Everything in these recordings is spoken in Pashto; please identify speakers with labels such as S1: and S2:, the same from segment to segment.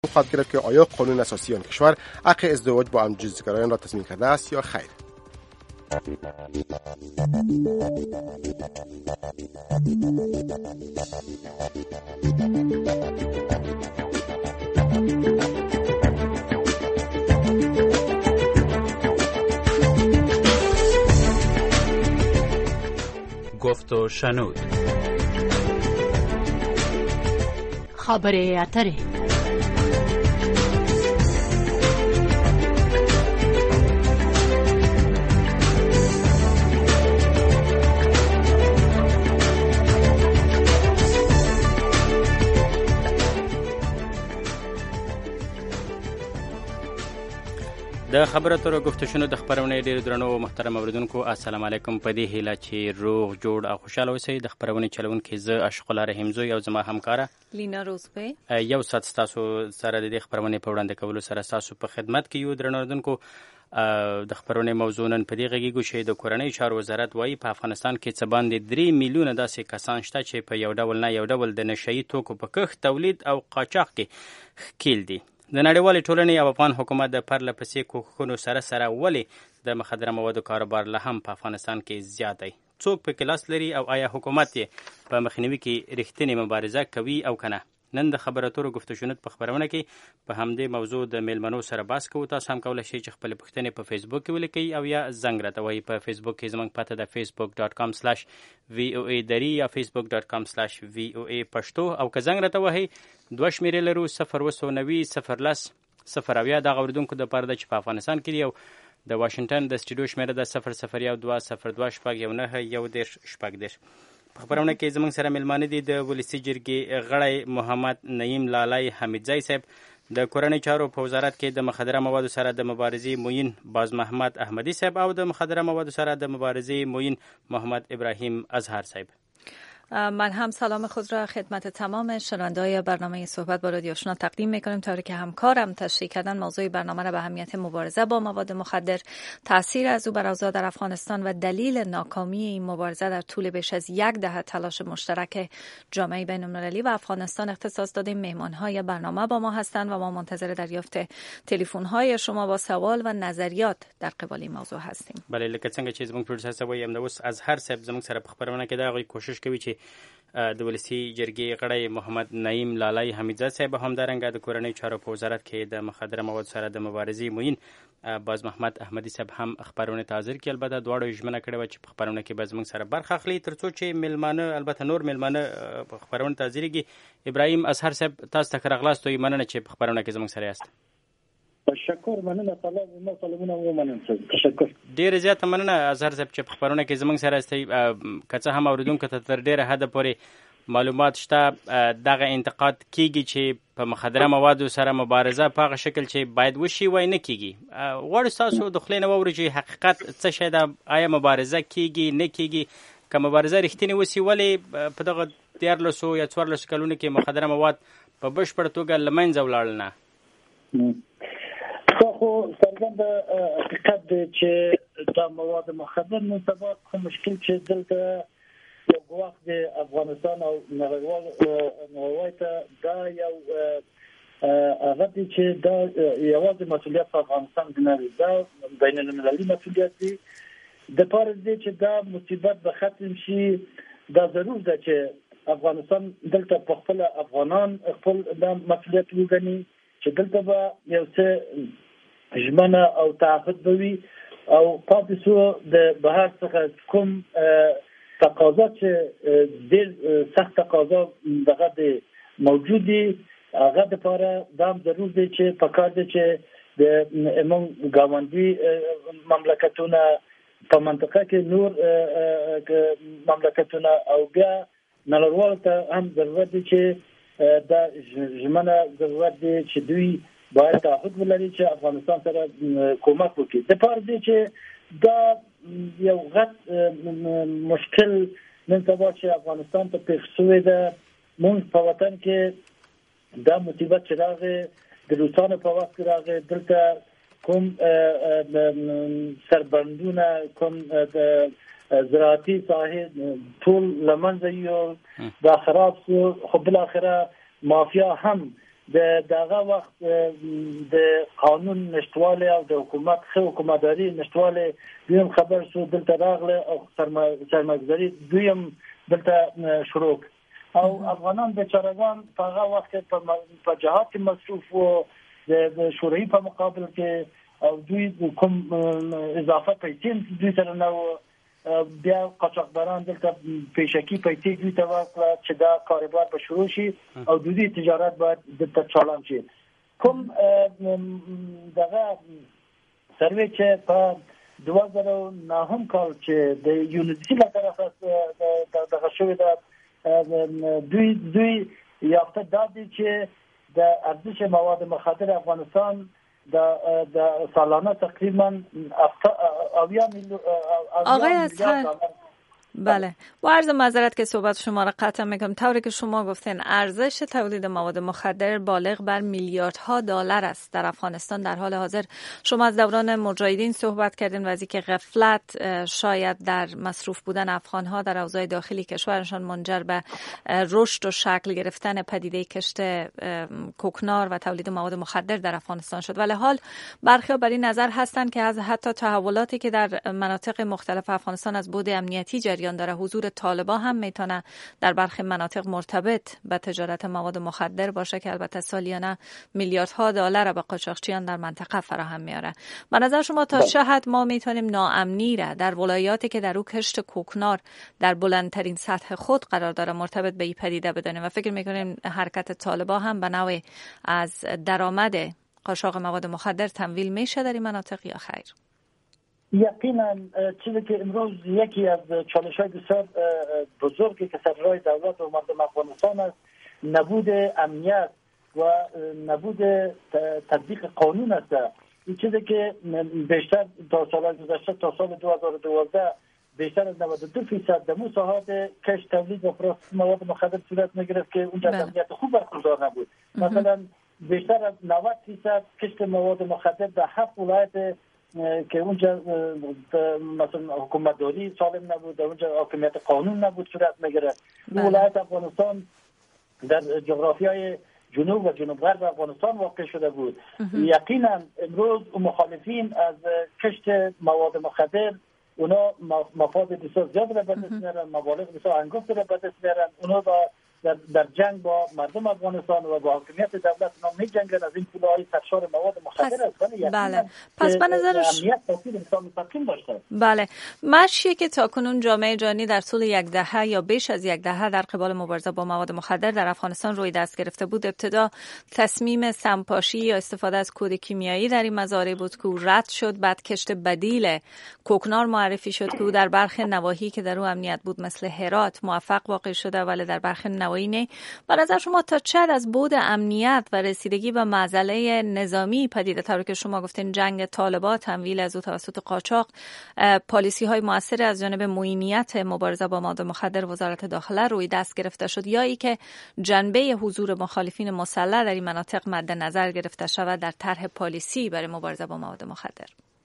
S1: خواهد گرفت که آیا قانون اساسی آن کشور حق ازدواج با همجنسگرایان را تضمین کرده است یا خیر.
S2: گفت و شنود.
S3: خبر اتره.
S2: د خبرو اترو گفتشونو د خبرونې ډېر درنو او محترم اوریدونکو السلام علیکم. په دې هیله چې روغ جوړ او خوشاله اوسئ. د خبرونې چلونکي زه اشق الله رحیم زوی او زما همکاره
S4: لینا روزبه
S2: یو ساعت ستاسو سره د دې خبرونې په وړاندې کولو سره ستاسو په خدمت کې یو. درنو اوریدونکو د خبرونې موضوع نن په دې غږیږو چې د کورنۍ چارو وزارت وایي په افغانستان کې څه باندې 3 میلیونه داسې کسان شته چې په یو ډول نه یو ډول د نشهیي توکو په کښت، تولید او قاچاق کې ښکیل دي. د نړیوالې ټولنې او افغان حکومت د پرله پسې کوښښونو سره ولې د مخدره موادو کاروبار لا هم په افغانستان کې زیات دی؟ څوک په کلاس لري او آیا حکومت یې په مخنیوي کې رښتینې مبارزه کوي او کنه؟ نن د خبرو اترو گفتشونو په خبرونه کې په همدې موضوع د میلمنو سره بحث کوو. تاسو هم کولی شئ چې خپل پوښتنې په فیسبوک کې ولیکئ او یا زنګ راته ووایئ. په فیسبوک کې زموږ پته د facebook.com/VOA دری یا facebook.com/VOA پښتو او که زنګ راته ووهئ 2 شمیرې لرو 090 010 دغه اوریدونکو دپاره ده چې په افغانستان کې دی او د واشنګټن د سټوډیو شمیره ده 0012021 په خبرونه کې زموږ سره مېلمانه دي د ولسي جرګې غړی محمد نعیم لالای حمیدزی صاحب، د کورنۍ چارو په وزارت کې د مخدره موادو سره د مبارزې معین باز محمد احمدی صاحب او د مخدره موادو سره د مبارزې معین محمد ابراهیم اظهر صاحب.
S4: من هم سلام خود را خدمت تمام شنونده‌های برنامه صحبت با رادیو آشنا تقدیم می‌کنیم. طوری که همکارم تشریح کردن موضوع برنامه را به اهمیت مبارزه با مواد مخدر، تاثیر از او بر اوضاع در افغانستان و دلیل ناکامی این مبارزه در طول بیش از 1 دهه تلاش مشترک جامعه بین‌المللی و افغانستان اختصاص دادیم. مهمان‌های برنامه با ما هستند و ما منتظر دریافت تلفن‌های شما با سوال و نظریات در قبال این موضوع هستیم.
S2: بله، لکه څنګه چې زموږ پروډوسر صاحب وايي اوس اظهر صاحب زموږ سره په خبرونه کې دا غوي کوشش کوي چې د ولسي جرګې غړی محمد نعیم لالای حمیدزی صاحب همدارنګه د کورنۍ چارو په وزارت کې د مخدره موادو سره د مبارزې معین باز محمد احمدی صاحب هم خبرونه ته حاضر کړي. البته دواړو ژمنه کړې وه چې په خبرونه کې به زموږ سره برخه اخلي تر څو چې میلمانه البته نور میلمانه په خبرونه ته حاضرېږي. ابراهیم اظهر صاحب تاسو ته ښه راغلاست. مننه چې په خبرونه کې زموږ سره یاست.
S5: تشکر، مننه. سلامونه ومنم. تشکر،
S2: ډیره زیاته مننه اظهر صاحب چې په خبرونه کې زموږ سره یاستئ. که څه هم اوریدونکو ته تر ډیره حده پورې معلومات شته، دغه انتقاد کیږي چې په مخدره موادو سره مبارزه په هغه شکل چې باید وشي وای نه کیږي. غواړو ستاسو د خولې نه واورو چې حقیقت څه شی ده؟ آیا مبارزه کیږي نه کیږي؟ که مبارزه رښتینې وسي ولې په دغه 14 یا 14 کلونو کې مخدره مواد په بشپړه توګه له منځه ولاړل نه؟
S5: خو څرګنده حقیقت دی چې دا مواد مخدر نن سبا کوم مشکل چې دلته یو ګواښ د افغانستان او نړیوال ته دا یو هغه دی چې دا یوازې مسؤلیت په افغانستان کې نه دی، دا بین المللي مسؤلیت دی. د پاره دی چې دا مصیبت به ختم شي. دا ضرور ده چې افغانستان دلته په خپل افغانان خپل دا مسؤلیت وګڼي چې دلته به یو څه ژمنه او تعهد به وي او پاتې شو د بهر څخه کوم تقاضا چې ډېر سخت تقاضا دغه دی موجود دی، هغه دپاره دا هم ضرور دی چې پکار دی چې د موږ ګاونډي مملکتونه په منطقه کې نور مملکتونه او بیا نړیوالو ته هم ضرورت دی چې دا ژمنه ضرورت دی چې دوی باید تعهد ولري چې افغانستان سره کومک وکړي. د پاره دی چې دا یو غټ مشکل نن سبا چې افغانستان ته پیښ شوی ده. موږ په وطن کې دا مصیبت چې راغی د روسانو په وخت کې راغی، دلته کوم سربندونه کوم زراعتي ساحې ټول له منځه یو دا خراب شو. خو بالاخره مافیا هم دغه وخت د قانون نشټواله او د حکومتداري نشټواله دویم خبر شو دلته راغله او سرمایه‌گذاری دویم دلته شروع او افغانان بیچاره‌گان په هغه وخت په جهات مصروف و د شوروي په مقابل کې او دوی کوم اضافه پیسې دوی سره نو بیا قاچاقبران دلته پیشکی پیسې دوی ته ورکړه چې دا کاروبار به شروع شي او دوی تجارت باید دلته چالان شي. کوم دغه سروې چې په 2009 کال چې د یونیسي له طرفه دغه شوې ده دوی یافته دادی چې د ارزش مواد مخدر افغانستان د سالانه تقریبا 70 میلیون
S4: آقای اصغر بله با عرض معذرت که صحبت شما را قطع میکنم. طوری که شما گفتین ارزش تولید مواد مخدر بالغ بر میلیاردها دلار است در افغانستان در حال حاضر. شما از دوران مجاهدین صحبت کردین و از اینکه غفلت شاید در مصروف بودن افغانها در اوضاع داخلی کشورشان منجر به رشد و شکل گرفتن پدیده کشت کوکنار و تولید مواد مخدر در افغانستان شد. ولی حال برخی بر این نظر هستند که از حتی تحولاتی که در مناطق مختلف افغانستان از بعد امنیتی جریان داره حضور طالبان هم میتونه در برخی مناطق مرتبط به تجارت مواد مخدر باشه که البته سالیانه میلیاردها دلار به قاچاقچیان در منطقه فراهم میاره. به نظر شما تا چه حد ما میتونیم ناامنی را در ولایاتی که در او کشت کوکنار در بلندترین سطح خود قرار داره مرتبط به این پدیده بدانیم و فکر میکنیم حرکت طالبان هم به نوعی از درآمد قاچاق مواد مخدر تمویل میشه در این مناطق یا خیر؟
S5: یقینا چیزی که امروز یکی از چالش‌های بسیار بزرگی که سر راه دولت و مردم افغانستان است نبود امنیت و نبود تطبیق قانون است. این چیزی که بیشتر تا سال گذشته تا سال 2012 بیشتر از 92% در مساحات کشت تولید و فروخت مواد مخدر صورت می‌گرفت که اونجا امنیت خوب برقرار نبود. مثلا بیشتر از 90% کشت مواد مخدر در 7 ولایت که اونجا مثلا حکومتداری سالم نبود، اونجا حاکمیت قانون نبود صورت میگیره. ولایت افغانستان در جغرافیای جنوب و جنوب غرب افغانستان واقع شده بود. یقینا امروز مخالفین از کشت مواد مخدر اونا مفاد بسیار زیاد را به دست میارن، مبالغ بسیار انگفت را به دست میارن. اونا در جنگ با مردم افغانستان و با حاکمیت دولت اونا می جنگن از این پولهای سرشار مواد مخدر است.
S4: بله. پس به نظرش بله مشی که تاکنون جامعه جهانی در طول یک دهه یا بیش از یک دهه در قبال مبارزه با مواد مخدر در افغانستان روی دست گرفته بود، ابتدا تصمیم سمپاشی یا استفاده از کود کیمیایی در این مزارع بود که رد شد. بعد کشت بدیل کوکنار معرفی شد که در برخی نواحی که در او امنیت بود مثل هرات موفق واقع شده، ولی در برخی نواحی نه. به نظر شما تا چه از بعد امنیت و رسیدگی به معضله نظامی پدیده طوری که شما گفتین جنگ طالبان، تمویل از او توسط قاچاق، پالیسی های مؤثر از جانب معینیت مبارزه با مواد مخدر وزارت داخله روی دست گرفته شد، یا ای که جنبه حضور مخالفین مسلح در این مناطق مد نظر گرفته شود در طرح پالیسی برای مبارزه با مواد مخدر؟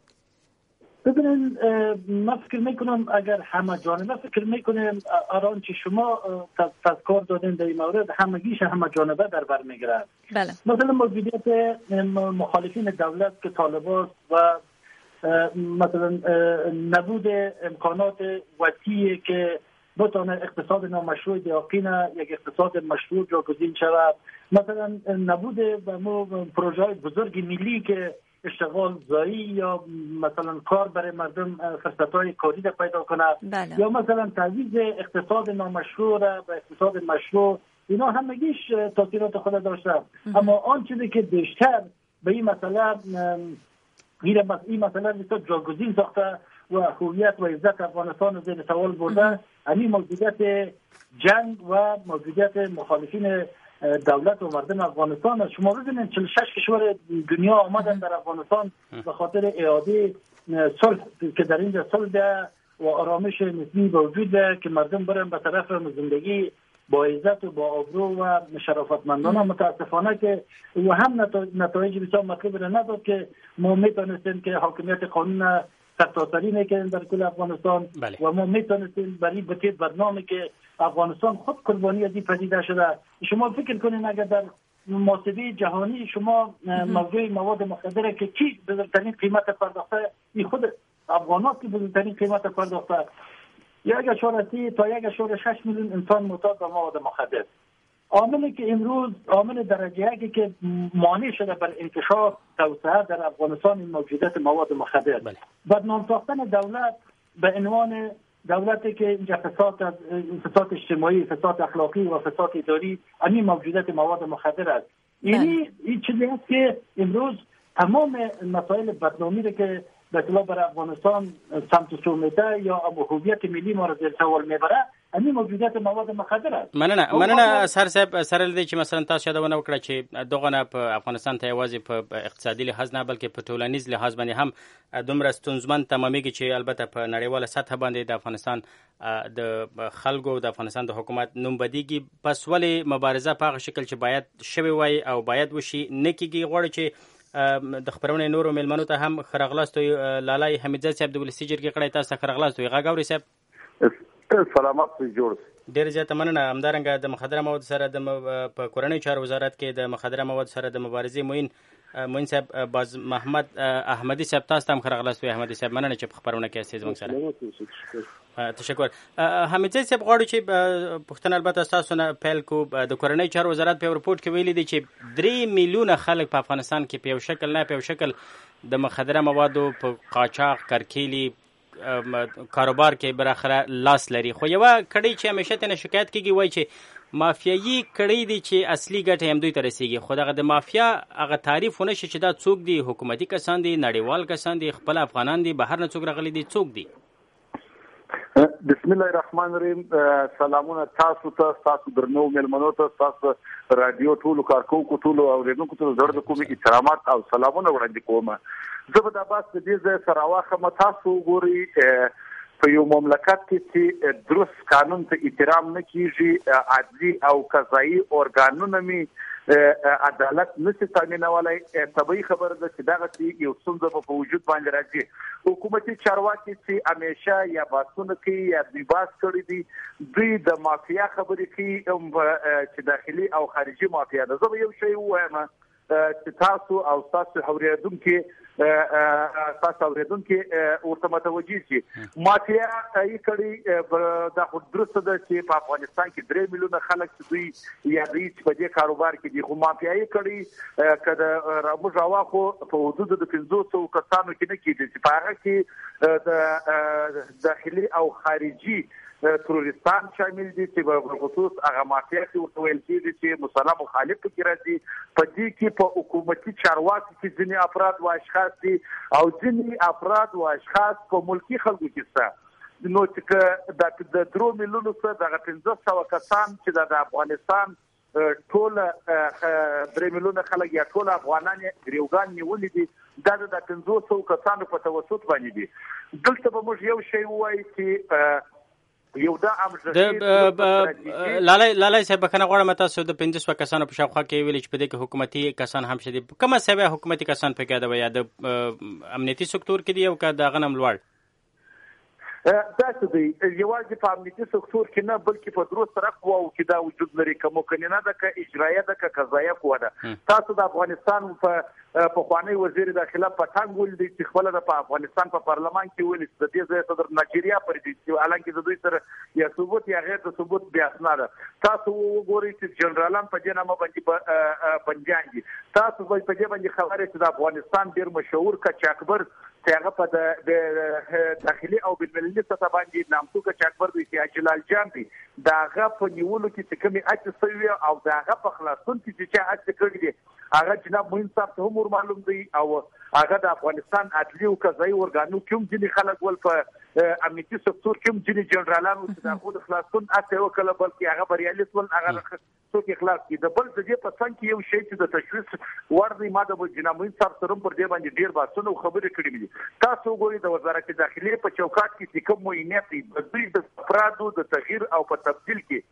S5: ببینید من فکر میکنم اگر همه جانبه فکر میکنیم آران که شما تذکر دادین در این مورد همگیش همه جانبه در بر میگیره.
S4: بله.
S5: مثلا موجودیت مخالفین دولت که طالبان و مثلا نبود امکانات وسیعی که بتونه اقتصاد نامشروع دیاقین یک اقتصاد مشروع جاگزین شود، مثلا نبود پروژه های بزرگ ملی که اشتغال زایی یا مثلا کار برای مردم فرصت‌های کاری را پیدا کنه.
S4: بله.
S5: یا مثلا تعویض اقتصاد نامشروع را به اقتصاد مشروع، اینا همگیش تاثیرات خود داشته. اما آن چیزی که بیشتر به این مسئله بسیار جاگزین ساخته و هویت و عزت افغانستان زیر سوال برده، همین موجودیت جنگ و موجودیت مخالفین دولت و مردم افغانستان است. شما ببینید 46 کشور دنیا آمدن در افغانستان به خاطر اعاده صلح که در اینجا صلح و آرامش نسبی وجود ده که مردم برن به طرف زندگی با عزت و با آبرو و شرافتمندانه. متاسفانه که و هم نتایج بسیار مطلوب را نداد که ما میتونستیم که حاکمیت قانون سرتاسری میکنیم در کل افغانستان.
S2: بله.
S5: و ما میتونستیم برای بتید برنامه که افغانستان خود قربانی از این پدیده شده. شما فکر کنین اگر در محاسبه جهانی شما موضوع مواد مخدره که کی بزرگترین قیمت پرداخته این خود افغانات که بزرگترین قیمت پرداخته 1.3 تا 1.6 میلیون انسان معتاد به مواد مخدر. عاملی که امروز عامل درجه یکی که مانع شده بر انتشار توسعه در افغانستان این موجودیت مواد مخدر. بدنام ساختن دولت به عنوان دولتی که اینجا فساد اجتماعی، فساد اخلاقی و فساد اداری همین موجودیت مواد مخدر است. این چیزی است که امروز تمام مسائل بدنامی را که به اصطلاح بر افغانستان سمت سو میده یا هویت ملی ما را زیر سوال میبره، همین موجودیت مواد مخدر است.
S2: مننه سر صاحب، سره لدی چې مثلا تاسو یادونه وکړه چې دغه نه په افغانستان ته یوازې په اقتصادي لحاظ نه بلکې په ټولنیز لحاظ باندې هم دومره ستونزمن تمامېږي چې البته په نړیواله سطح باندې د افغانستان د خلکو د افغانستان د حکومت نوم بدیږي. پس ولې مبارزه په هغه شکل چې باید شوی وای او باید وشي نه کیږي؟ غواړي چې د خبرونې نورو مېلمنو ته هم خرغلاستو لالای حمیدزاد صاحب د ولسی جرګې کړی تاسو ته خرغلاستو غږ اورئ صاحب.
S6: سلامات جوړ.
S2: ډېر زیاته مننه. همدارنګه د مخدره مواد سره په کورنۍ چارو وزارت کې د مخدره مواد سره د مبارزې موین صاحب باز محمد احمدي صاحب تاسو هم خرغلاست وي. احمدي صاحب مننه چې په خبرونه کې استید موږ سره. تشکر. حمیدزاد صاحب غواړو چې پښتنه البته تاسو نه پیل کو د کورنۍ چارو وزارت په رپورت کې ویلي دي چې 3 میلیونه خلک په افغانستان کې په یو شکل نه په یو شکل د مخدره موادو په قاچاق کرکیلی کاروبار کې براخره لاس لري. خو یو کړي چې همیشه ته شکایت کیږي وای چې مافیایي کړي دي چې اصلي ګټه هم دوی ته رسیږي. خو دغه د مافیا هغه تعریف ونه شي چې دا څوک دي، حکومتي کسان دي، نړیوال کسان دي، خپل افغانان دي، بهر نه څوک راغلي دي، څوک دي؟
S6: بسم الله الرحمن الرحیم. سلامونه تاسو ته، تاسو درنو مېلمنو ته، تاسو رادیو ټولو کارکونکو ټولو اوریدونکو ته زړه د کومې احترامات او سلامونه وړاندې کوم. زه به د باس د دې ځای سره واخم. تاسو ګوري په یو مملکت کې چې درست قانون ته احترام نه کیږي، عدلي او قضایي ارګانونه می عدالت نشي تامینولای، طبیعي خبره ده چې دغه یو ستونزه په وجود باندې راځي. حکومتي چارواکي چې همیشه یا باسونه کوي یا دوی باس کړی دي، دوی د مافیا خبرې کوي چې داخلي او خارجي مافیا ده. زه به یو شی ووایم چې تاسو او تاسو اوریدونکو ورته متوجي شي. مافیا یې کړي دا خو درسته ده چې په افغانستان کې 3 میلیونه خلک دوی یا دوی په دې کاروبار کې دي. خو مافیا یې کړي کله موږ واخو په حدود د 500 کسانو کې نه کېږي چې په هغه کې د داخلي او خارجي تروریستان شامل دي چې په خصوص هغه مافیا چې ورته ویل کېږي چې مسلمان مخالف کې راځي. په دې کې په حکومتي چارواکو کې ځینې افراد او اشخاص دي او ځینې افراد او اشخاص په ملکی خلکو کې شته. نو چې د 3 میلیونو څخه د 1500 کسان چې د افغانستان ټول 3 میلیونه خلک یا ټول افغانان ګریوګان نیولې دي، دا د 500 کسانو په توسط باندې دي. دلته به موږ یو شی وایي چې یو دا لالای صاحب کنه غواړم تاسو د 500 کسانو په شاوخوا کې ویل چې په دې کې حکومتي کسان هم شدي. کومه سوي حکومتي کسان په کې دا یا د امنیتي سکتور کې دی او که دا غنم لوړ؟ دا څه دی یوازې په امنیتي سکتور کې نه بلکې په درو سره قواو کې دا وجود لري، که مکننه ده که اجرایه ده که قضایه قوه ده. تاسو د افغانستان په پخوانی وزیر داخله پټنګ ولدي چې خپل د افغانستان په پارلمان کې ویل چې د دې ځای صدر نایجیریا پر دې چې حالانکه د دوی سره یا ثبوت یا غیر ثبوت بیا نه ده. تاسو وګورئ چې جنرالان په دې نامه باندې بنجانګي. تاسو په دې باندې خبره چې د افغانستان ډیر مشهور کچاکبر هغه په داخلي او بین‌المللي سطح باندې نامتو کچاکبر دی چې جلال جان دی، دا هغه په نیولو کې چې کومې اچ سوي او دا هغه په خلاصون کې چې اچ کړی دی هغه جناب موین صاحب ته هم معلوم دی او هغه د افغانستان عدلي او قضایي ارګانو کوم ځینې خلک ول په امنیتي سکتور کوم ځینې جنرالانو چې د خود خلاصون اته وکړه بلکې هغه بریالي ول هغه څوک اخلاص کی د بل د دې په څنګ کې یو شی چې د تشویش ورځي ما د جناب موین صاحب سره پر دې باندې ډیر باسونه خبرې کړې دي. تاسو وګورئ د وزارت داخلي په چوکاټ کې کوم معاینات دي د دوی د افرادو د تغییر او په تبديل کې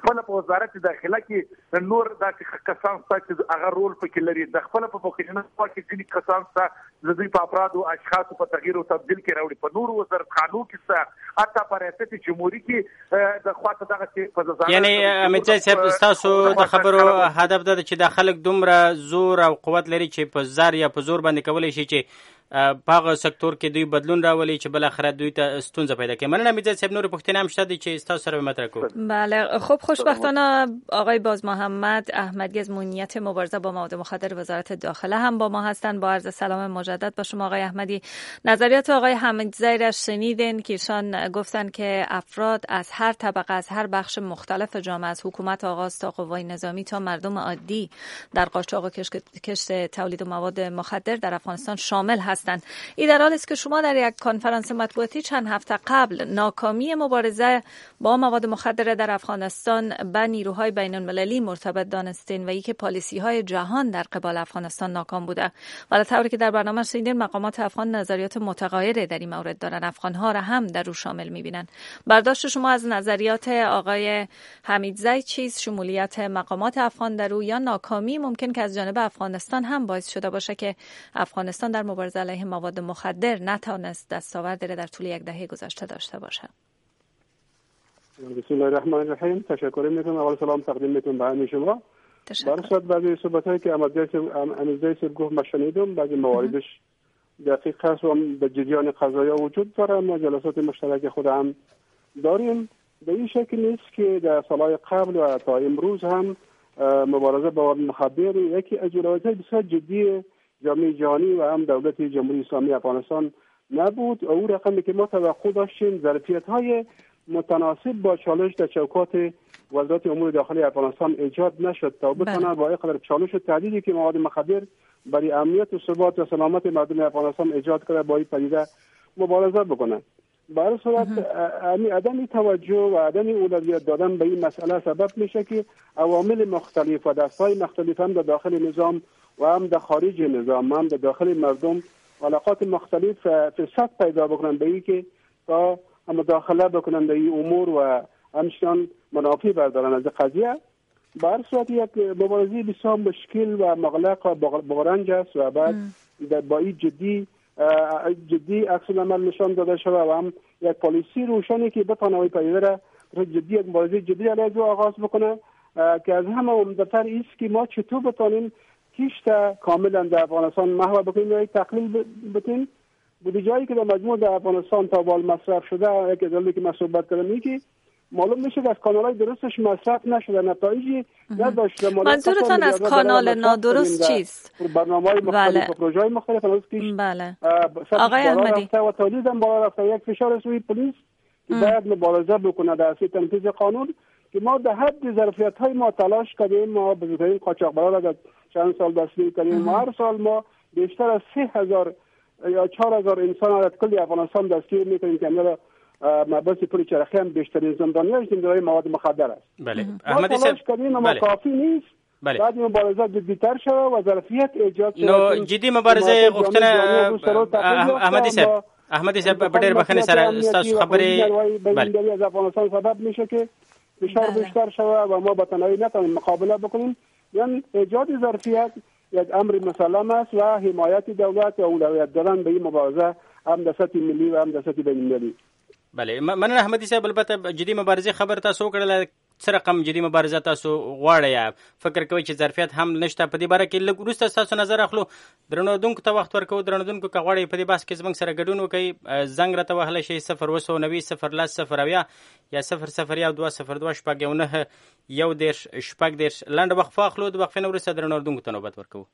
S7: خپل په وزارت داخله کې نور داسې کسان چې هغه رول پکې لري، د خپل په پوښتنه کې ځینې کسان د دوی په افراد او اشخاص په تغییر او تبديل کې راوړي، په نور وزارت خانو کې حتی په ریاست جمهوریت کې د خواته دغه په ځای
S6: یعنی امید صاحب تاسو د خبرو هدف دا چې د خلک دومره زور او قوت لري چې په زار یا په زور باندې کولای شي چې په هغه سکتور کې دوی بدلون راولي چې بل اخر دوی ته ستونزه پیدا کوي. مننه امید صاحب. نور پوښتنه هم شته چې تاسو سره مطرح کوم.
S4: بله خب خوشبختانه آقای باز محمد احمدی از مدیریت مبارزه با مواد مخدر وزارت داخله هم با ما هستند. با عرض سلام مجدد با شما آقای احمدی. نظریات آقای حمیدزی را شنیدین که ایشان گفتن که افراد از هر طبقه از هر بخش مختلف جامعه از حکومت آغاز تا قوای نظامی تا مردم عادی در قاچاق و کشت تولید مواد مخدر در افغانستان شامل هستند. این در حالی است که شما در یک کنفرانس مطبوعاتی چند هفته قبل ناکامی مبارزه با مواد مخدر در افغانستان به نیروهای بین المللی مرتبط دانستین و اینکه پالیسی‌های جهان در قبال افغانستان ناکام بوده. ولی طوری که در برنامه شنیدین مقامات افغان نظریات متغایری در این مورد دارن، افغان‌ها را هم در او شامل می‌بینن. برداشت شما از نظریات آقای حمیدزی چیست؟ شمولیت مقامات افغان در او یا ناکامی ممکن که از جانب افغانستان هم باعث شده باشه که افغانستان در مبارزه علیه مواد مخدر نتوانست دستاوردی در طول یک دهه گذشته داشته باشه؟
S8: بسم الله الرحمن الرحیم. تشکر میکنم. اول سلام تقدیم میکنم به همه شما. برای بعضی صحبت‌هایی که امیدزی گفت ما شنیدم، بعضی مواردش دقیق هست و به جریان قضایا وجود داره. ما جلسات مشترک خود هم داریم. به این شکل نیست که در سالهای قبل و تا امروز هم مبارزه با مواد مخدر یکی از اولویت‌های بسیار جدی جامعه جهانی و هم دولت جمهوری اسلامی افغانستان نبود. او رقمی که ما توقع داشتیم ظرفیت‌های متناسب با چالش در چوکات وزارت امور داخلی افغانستان ایجاد نشد تا بتونه با اینقدر چالش و تهدیدی که مواد مخدر برای امنیت و ثبات و سلامت مردم افغانستان ایجاد کرده با این پدیده مبارزه بکنه. برای صورت عدم توجه و عدم اولویت دادن به این مسئله سبب میشه که عوامل مختلف و دستهای مختلف هم در داخل نظام و هم در خارج نظام هم در داخل مردم علاقات مختلف فساد پیدا بکنن به این که تا مداخله بکنن در این امور و همچنان منافع بردارن از قضیه. بر صورت یک مبارزه بسیار مشکل و مغلق و بغرنج است و بعد با این جدی عکس العمل نشان داده شده و هم یک پالیسی روشنی که بتونه این پدیده را جدی یک مبارزه جدی علیه آغاز بکنه که از همه عمده‌تر است که ما چطور بتونیم کشت کاملا در افغانستان محو بکنیم یا یک تقلیل بکنیم. بودی جایی که در مجموع در افغانستان تا بال مصرف شده، یک ازالی که من صحبت کردم این که معلوم میشه که از کانالای درستش مصرف نشده، نتایجی نداشته.
S4: منظورتان از کانال نادرست چیست؟
S8: برنامه‌های مختلف و پروژه‌های مختلف
S4: بله. آقای احمدی
S8: و تولید هم بالا رفته. یک فشار روی پلیس که باید مبارزه بکنه در اصل تنفیذ قانون که ما در حد ظرفیت‌های ما تلاش کردیم. ما بزرگترین قاچاقبران را در چند سال دستگیر کردیم. ما هر سال ما بیشتر از 3000 یا 4000 انسان را در کل افغانستان دستگیر می‌کنیم که اینا مباحث پول چرخی هم بیشترین زندانی‌های زندانی‌های مواد مخدر است.
S6: بله.
S8: احمدی صاحب ما کافی نیست.
S6: بله.
S8: بعد مبارزه جدی‌تر شود و ظرفیت ایجاد شود.
S6: نو جدی مبارزه غوښتنه احمدی صاحب په ډېر بخښنې سره ستاسو خبرې
S8: بله از افغانستان سبب میشه که فشار بیشتر شود و ما با تنهایی نتوانیم مقابله بکنیم. یعنی ایجاد ظرفیت یک امر مسلم است و حمایت دولت و اولویت دادن به این مبارزه هم در سطح ملی و هم در سطح بین‌المللی.
S6: بله. مننه احمدی صاحب. البته جدي مبارزه خبر تاسو کړل، څه رقم جدي مبارزه تاسو غواړئ یا فکر کوئ چې ظرفیت هم نشته؟ په دې باره کې لږ وروسته تاسو نظر اخلو. درنوردونکو ته وخت ورکوو. درنوردونکو که غواړئ په دې بحث کې زموږ سره ګډون وکړئ، زنګ راته وهلی شئ 090 010 0 یا 001202 شپږ یو نهه یو دېرش شپږ دېرش. لنډه وقفه اخلو. د وقفې نه وروسته درنوردونکو ته نوبت ورکوو.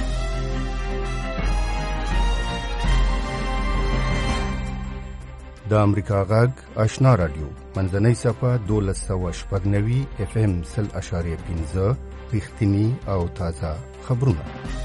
S9: د امریکا غږ آشنا رادیو منځنۍ صفحه 1290 FM 0.5 رښتینی او تازه خبرونه.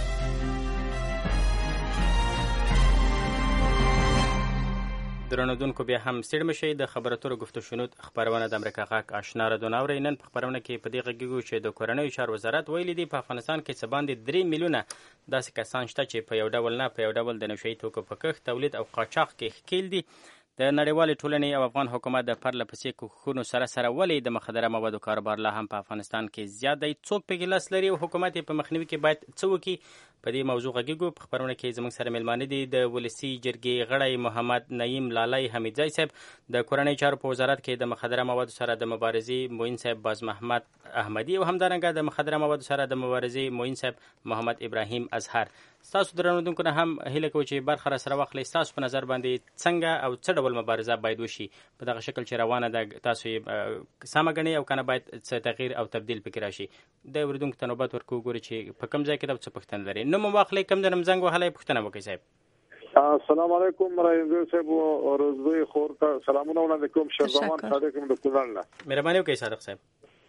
S6: درنوردونکو بیا هم ستړي مشئ. د خبرو اترو گفت و شنود خبرونه د امریکا غږ آشنا رادیو ناورئ. نن په خبرونه کې په دې غږیږو چې د کورنیو چارو وزارت ویلي دی په افغانستان کې څه باندې 3 میلیونه داسې کسان شته چې په یو ډول نه په یو ډول د نشهیي توکو په کښت، تولید او قاچاق کې ښکیل دي.
S2: د نړیوالې ټولنې او افغان حکومت د پرله پسې کوښښونو سره ولې د مخدره موادو کاروبار لا هم په افغانستان کې زیات دی؟ څوک پکې لاس لري او حکومت په مخنیوي کې باید څه وکړي؟ په دې موضوع غږیږو. په خبرونه کې زموږ سره میلمانه دي د ولسي جرګې غړی محمد نعیم لالی حمیدزی صاحب، د کورنۍ چارو په وزارت کې د مخدره موادو سره د مبارزې معین صاحب باز محمد احمدي، او همدارنګه د مخدره موادو سره د مبارزې معین صاحب محمد ابراهیم ازهر. ستاسو درنودونکو نه هم هیله کوو چې برخه را سره واخلئ. ستاسو په نظر باندې څنګه او څه ډول مبارزه باید وشي؟ په دغه شکل چې روانه ده تاسو یې سمه ګڼئ او کنه باید څه تغییر او تبدیل پکې راشي؟ د اورېدونکو ته نوبت ورکوو، ګوري چې په کوم ځای کې دا څه پوښتنه لري. نوم مو واخلئ، کوم ځای زنګ وهلی، پوښتنه وکړئ صاحب.
S7: السلام علیکم رئیس صاحب او روزبی خور ته سلامونه وړاندې کوم. شهزمان صادق د کونړ نه.
S2: مهرباني وکړئ صادق صاحب.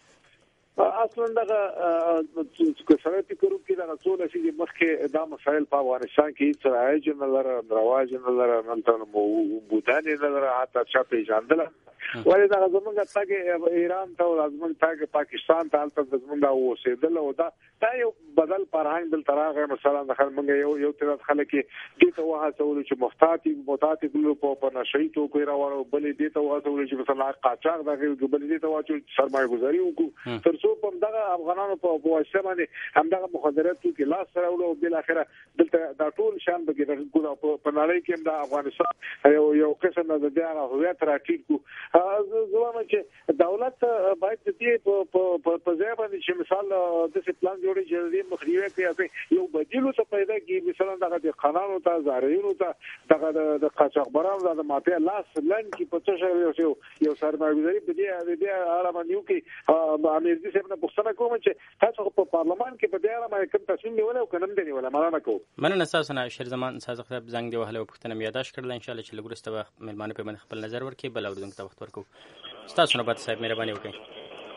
S7: اصلا دغه چې سره فکر وکړي دا ټول شي مخکې دا مسایل په افغانستان کې هیڅ رایج نه لري، رواج نه لري، نن مو بوتان نه لري، حتی چا پیژندل ولې دا زمونږ تاګه ایران ته او زمونږ تاګه پاکستان ته البته زمونږ اوسېدل او دا یو بدل فرهنګ دل تراغه مثلا د خلک یو تر خلک دې ته وهڅول چې محتاطي ګلو په نشئی تو کوي راوړو، بلې دې ته وهڅول چې مثلا قاچاق دغه بلې دې ته واچو سرمایه گذاري وکړو، تر څو په دغه افغانانو په واسطه باندې همدغه مخدرات کې لاس راوړو او بل اخره دلته دا ټول شان بګیدل په نړۍ کې د افغانستان یو قسم د دغه هویت راټیټ کو. زموږ چې دولت باید دې په ځای باندې چې مثال د پلان جوړي چې دې مخنیوي کوي، یو بدیل ته پیدا کړي، مثلا دغه قانونو ته زارینو ته دغه د قاچاقبرانو د مافیا لاس لن کې په څه یو سرمایه‌ګذاري په دې اړه باندې وکړي. امیر دې څنګه پوښتنه کوم چې تاسو په پارلمان کې په دې اړه باندې کوم تصمیم نیول او کنه دی ولا مننه کوم.
S2: مننه تاسو نه. شیرزمان صادق صاحب زنګ دی وهله او پوښتنه مې یاداش کړل. ان شاء الله چې لګورسته وخت مېلمانه په باندې خپل نظر ورکړي، بل اورېدونکو ته وخت ورکو. ستاسو نه بعد صاحب مهرباني وکړئ.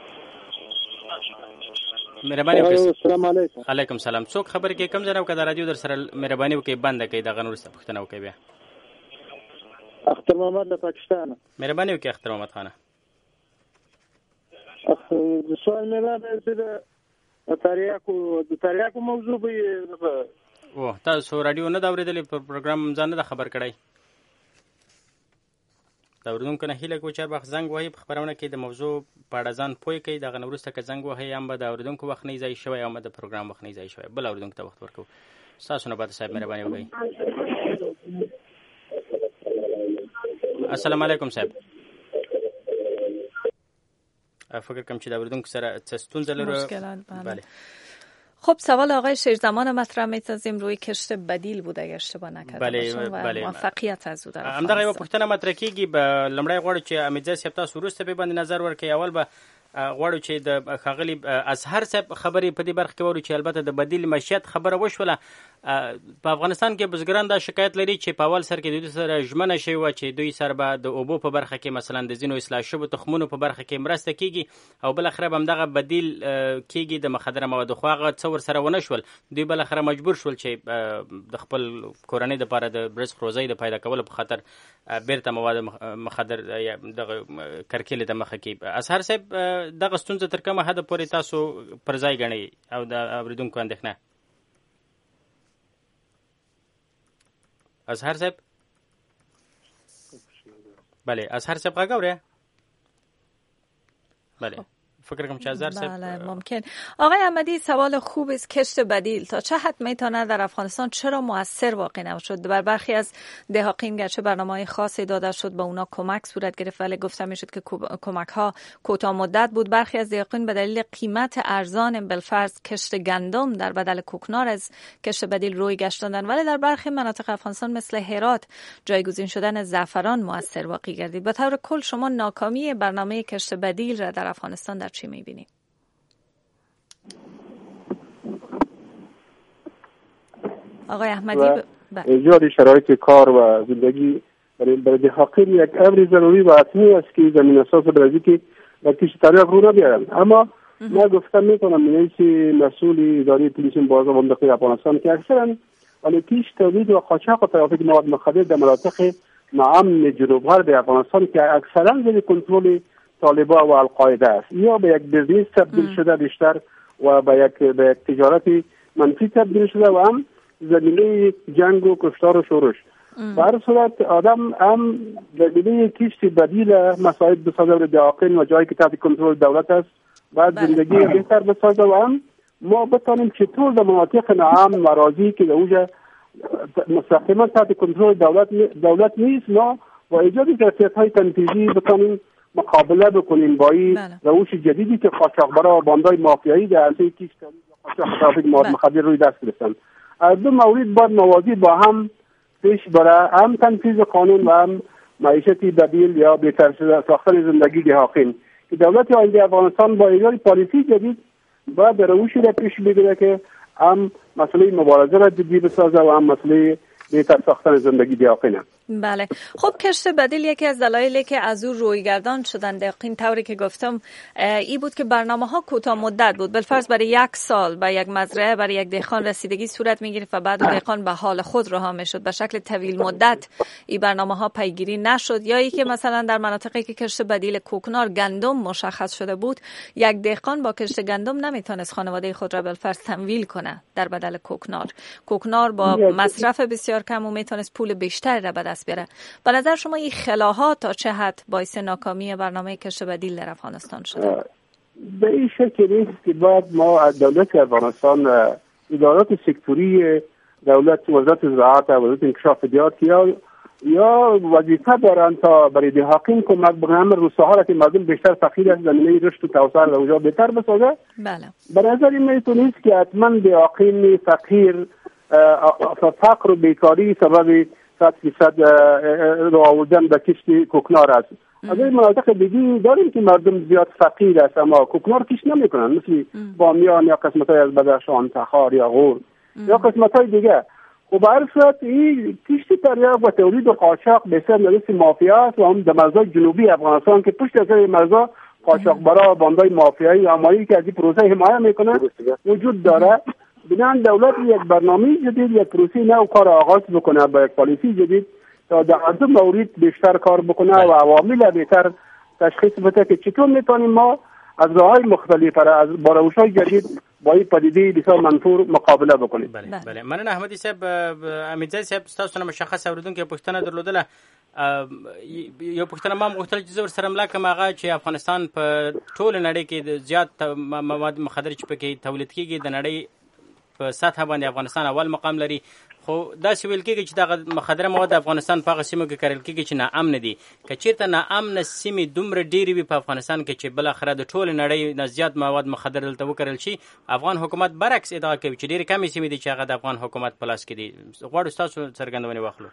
S2: مهرباني وکړئ.
S5: السلام علیکم.
S2: علیکم سلام. څوک خبر کې کم ځای او کدا رادیو در سره مهرباني وکړئ بند کړئ. دا غنور څه پوښتنه وکړئ بیا.
S5: اختر محمد له پاکستان.
S2: مهرباني وکړئ اختر محمد خان.
S5: سوال مې راځي د تریاکو موضوع به
S2: او تاسو رادیو نه دا اورېدلې پر پروګرام ځان نه خبر کړئ. دا اورېدونکو نه هیله کوو چې وخت زنګ وهي په خبرونه کې د موضوع په اړه ځان پوه کړئ. دغه نه وروسته که زنګ وهي هم به د اورېدونکو وخت نه ضایع شوی او هم د پروګرام وخت نه ضایع شوی. بل اورېدونکو ته وخت ورکوو. ستاسو نه بعد صاحب مهرباني وکړئ. السلام علیکم صاحب. فکر کوم چې د اورېدونکو سره څه ستونزه لرو. بله.
S4: خب سوال آقای شیرزمان مطرح می‌سازیم روی کشت بدیل بود اگر اشتباه نکردم.
S2: بله.
S4: موفقیت از او در
S2: همدغه یو پوښتنه مطرح کیږي. به لمړی غواړو چې امیدزی صاحب تاسو وروسته به باندې نظر ورکړئ. اول به غواړو چې د ښاغلي ازهر صاحب خبرې په دې برخه کې وورو چې البته د بدیل معیشت خبره وشوله. په افغانستان کې بزګران دا شکایت لري چې په اول سر کې دوی سره ژمنه شوې وه چې دوی سره به د اوبو په برخه کې مثلا د ځینو اصلاح شویو تخمونو په برخه کې مرسته کیږي او بالاخره به همدغه بدیل کیږي د مخدره موادو، خو هغه څه ورسره ونه شول. دوی بالاخره مجبور شول چې د خپل کورنۍ دپاره د رزق روزۍ د پیدا کولو په خاطر بیرته مواد مخدر دغه کرکیلې د مخه کې. ازهر صاحب دغه ستونزه تر کومه حده پورې تاسو پر ځای ګڼئ او د اورېدونکو اندېښنه؟ ازهر صاحب. بله ازهر صاحب غږ اورئ؟ بله فکر کنم 4000
S4: بله ممکن. آقای احمدی سوال خوب است. کشت بدیل تا چه حد میتواند در افغانستان چرا مؤثر واقع نشد؟ بر برخی از دهاقین گرچه برنامه‌های خاصی داده شد به اونا کمک صورت گرفت ولی گفته میشد که کمک‌ها کوتاه مدت بود. برخی از دهاقین به دلیل قیمت ارزان بالفرض کشت گندم در بدل کوکنار از کشت بدیل روی گشتاندن، ولی در برخی مناطق افغانستان مثل هرات جایگزین شدن زعفران مؤثر واقع گردید. به طور کل شما ناکامی برنامه کشت بدیل را در افغانستان در چی می‌بینید؟ آقای احمدی
S8: ایجاد شرایط کار و زندگی برای دهاقین یک امر ضروری و حتمی است که زمین اساس برای که در کشت تریاک رو نبیارن. اما من گفتم میتونم رئیس مسئول اداره پلیس بازار منطقه افغانستان که اکثرا ولی کشت تولید و قاچاق و ترافیک مواد مخدر در مناطق ناامن جنوب غرب افغانستان که اکثرا زیر کنترل طالبان و القاعده است یا به یک بزنس تبدیل شده بیشتر و به یک تجارت منفی تبدیل شده و هم زمینه جنگ و کشتار و شورش. به هر صورت آدم هم بدون کشت بدیل مساعد بسازه و داخل و جایی که تحت کنترل دولت است بعد زندگی بهتر بسازه و هم ما بتانیم چطور در مناطق ناامن مراضی که اوجا مستقیما تحت کنترل دولت نیست ما با ایجاد ظرفیت‌های تنفیذی بتانیم مقابله بکنیم با این روش جدیدی که قاچاقبرا و باندهای مافیایی در عرصه کشت قاچاق ترافیک مواد مخدر روی دست گرفتند. از دو مورد باید موازی با هم پیش بره، هم تنفیذ قانون و هم معیشتی بدیل یا بهتر ساختن زندگی دهاقین که دولت آینده افغانستان با ایجاد پالیسی جدید باید روشی را پیش بگیره که هم مسئله مبارزه را جدی بسازه و هم مسئله بهتر ساختن زندگی دهاقین.
S4: بله خب کشت بدیل یکی از دلایلی که از او رویگردان شدن دقیقاً طوری که گفتم ای بود که برنامه‌ها کوتاه مدت بود. بالفرض برای 1 سال به یک مزرعه برای یک دهقان رسیدگی صورت می‌گرفت و بعد دهقان به حال خود رها می‌شد. به شکل طویل مدت این برنامه‌ها پیگیری نشد یا ای که مثلا در مناطقی که کشت بدیل کوکنار گندم مشخص شده بود یک دهقان با کشت گندم نمیتونست خانواده خود را بالفرض تمویل کنه در بدل کوکنار با مصرف بسیار کم و میتونست پول بیشتری را به دست بیاره. به نظر شما این خلاها تا چه حد باعث ناکامی برنامه کشت بدیل در افغانستان شده؟
S8: به این شکل نیست که بعد ما از دولت افغانستان ادارات سکتوری دولت وزارت زراعت و وزارت انکشاف دیات یا وظیفه دارن تا برای دهاقین کمک بکنن روستاها را که مردم بیشتر فقیر از زمینه رشد و توسعه را اونجا بهتر بسازه.
S4: بله.
S8: به نظر این که حتما دهاقین فقیر فقر و بیکاری سبب 100% رو آوردن به کشت کوکنار است. از این مناطق دیگه داریم که مردم زیاد فقیر است اما کوکنار کشت نمیکنن مثل بامیان یا قسمت‌های از بدخشان، تخار یا غور یا قسمت‌های دیگه. و به هر صورت این کشت تریاک و تولید و قاچاق بسیار نرس مافیا است و هم در مرزهای جنوبی افغانستان که پشت از این مرزها قاچاقبرا و باندهای مافیایی آمایی که از این پروسه حمایت میکنن وجود داره. بنابراین دولت یک برنامه جدید یک پروسه نو کار آغاز بکنه با یک پالیسی جدید تا در هر دو مورد بیشتر کار بکنه و عوامل بهتر تشخیص بده که چطور میتونیم ما از راههای مختلف با روش‌های جدید با این پدیده بسیار منفور مقابله بکنیم.
S2: بله مننه احمدی صاحب. امیدزای صاحب تاسو نه مشخص اوریدونکو پښتنه درلودله یو پښتنه ما مختلف جزور سره ملاقات ماغه چې افغانستان په ټول نړۍ کې زیات مواد مخدر چې پکې تولید کیږي د نړۍ په سطح باندې افغانستان اول مقام لري خو دا ویل کېږي چې دا مخدره مواد افغانستان په هغه سیمو کې کارول کېږي چې ناامن دي. که چیرته ناامن سیمې دومره ډېرې وي په افغانستان کې چې بل اخره د ټول نړۍ نه زیات مواد مخدر دلته وکړل شي افغان حکومت برعکس ادعا کوي چې ډېرې کمې سیمې دي چې هغه د افغان حکومت په لاس کې دي. غواړو ستاسو څرګندونې واخلو.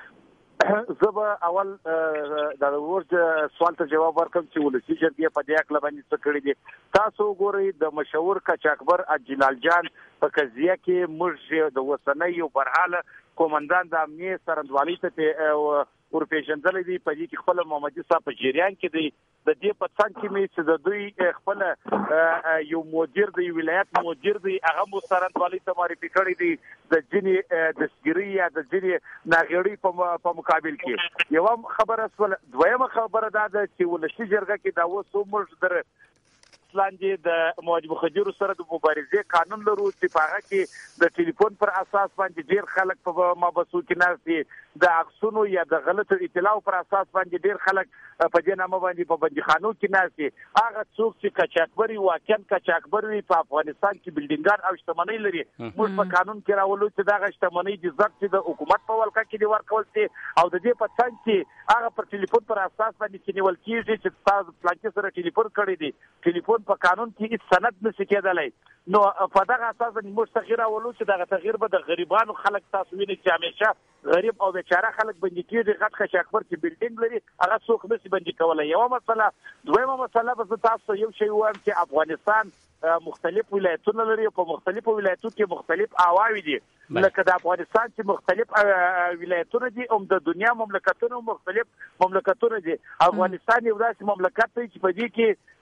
S7: زه به اول دا ورته سوال ته جواب ورکړم چې ولسی جرګې په دې اړه باندې څه کړی دي. تاسو ګورئ د مشهور قاچاقبر جلال جان په قضیه کې موږ د وسنۍ او برحاله کومندان د امنیت سرندوالۍ ته ورپېژندل دي په دې کې خپل محمدي صاحب په جریان کې دی د دې په څنګ کې مې چې د دوی خپل یو مدیر دی ولایت مدیر دی هغه مو سرندوالۍ ته معرفي کړی دی د جنې د سګری یا د جنې ناغړي په مقابل کې. یو خبره سول دویمه خبره ده چې ولسی جرګه کې دا وسو موږ در لاندې د مواد مخدر سره د مبارزې قانون لرو چې په هغه کې د ټلیفون پر اساس باندې ډیر خلک په مابسو کې ناشتي د عکسونو یا د غلطو اطلاع پر اساس باندې ډیر خلک په دې نامه باندې په بندیخانو کې ناشتي. هغه څوک چې قاچاقبري واقعا قاچاقبري په افغانستان کې بلډینګان او شتمنۍ لري موږ په قانون کې راولو چې دا شتمنۍ د ضبط د حکومت په ولکه کې دی ورکول شي او د دې په څنګ کې هغه پر ټلیفون پر اساس باندې چې نیول کیږي چې تاسو پلاکي سره ټلیفون کړی دی ټلیفون په قانون کې هیڅ سند نشي کېدلی. نو په دغه اساس باندې موږ تغییر راولو چې دغه تغییر به د غریبانو خلک تاسو وینئ چې همیشه غریب او بیچاره خلک بندي کېږي. غټ قاچاقبر چې بلډینګ لري هغه څوک نشي بندي کولی. یوه مسله. دویمه مسله به تاسو یو شی وایم چې افغانستان مختلف ولایتونه لري په مختلفو ولایتونو کې مختلف اواوی دي لکه د افغانستان چې مختلف ولایتونه دي او د دنیا مملکتونو مختلف مملکتونه دي. افغانستان یو داسې مملکت دی چې په دې کې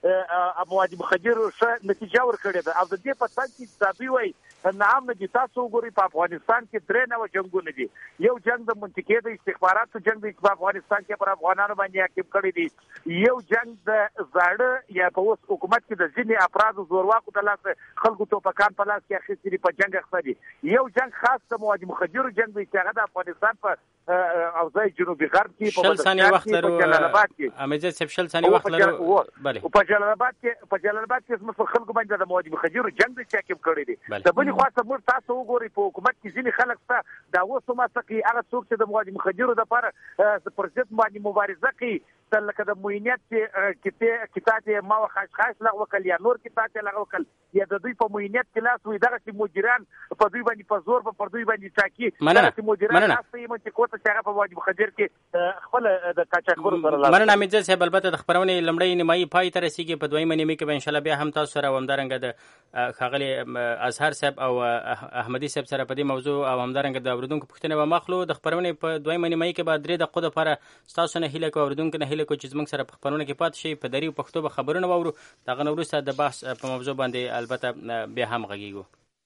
S7: مواد مخدر ښه نتیجه ورکړې ده او د دې په څنګ کې تابع وي نعم دي تاسو وګورئ په افغانستان کې 3 نوع جنگونه دي. یو جنگ د منطقې د استخباراتو جنگ دی په افغانستان کې پر افغانانو باندې حاکم کړی دی. یو جنگ د زاړه یا په اوس حکومت کې د ځینې افرادو زورواکو د لاس خلکو توپکان په لاس کې اخیستي په جنگ اخته دي. یو جنگ خاص د مواد مخدرو جنگ دی چې هغه د افغانستان په اوضاع جنوبي غرب کې په جلال آباد کې
S2: امجد صاحب شل ثانیه وخت لرو.
S7: بله په جلال آباد کې زموږ خلکو باندې د مواد مخدرو جنگ دی چې حاکم کړی دی. د بلې خوا ته موږ تاسو وګورئ په حکومت کې ځینې خلک شته دا اوس هم هڅه هغه څوک چې د مواد مخدرو دپاره پر ضد باندې مبارزه کوي لکه د معینیت چې کتاب ما خاص لغوه کړل یا نور کتاب لغوه کړل یا د دوی په معینیت کې لاس وي دغه چې مدیران په دوی باندې په زور په دوی باندې ټاکي دغه چې مدیران تاسو یې چې کوته چې هغه په مواد مخدر کې خپل د قاچاقبرو سره لاس
S2: مننه امجد صاحب. البته د خبرونې لمړی نیمایي پای ته رسیږي په دویمه نیمه کې به ان شاء الله بیا هم تاسو سره همدارنګه د ښاغلي اظهر صاحب او احمدي صاحب سره په دې موضوع او همدارنګه د اوریدونکو پوښتنه به مخلو د خبرونې په دویمه نیمایي کې به 3 دقیقو لپاره تاسو نه هیله کوو اوریدونکو نه هیله کوو چې زموږ سره په خبرونه کې پاتې شي په دری پښتو به خبرونه واورو دغه وروسته د بحث په موضوع باندې البته بیا هم غږیږو.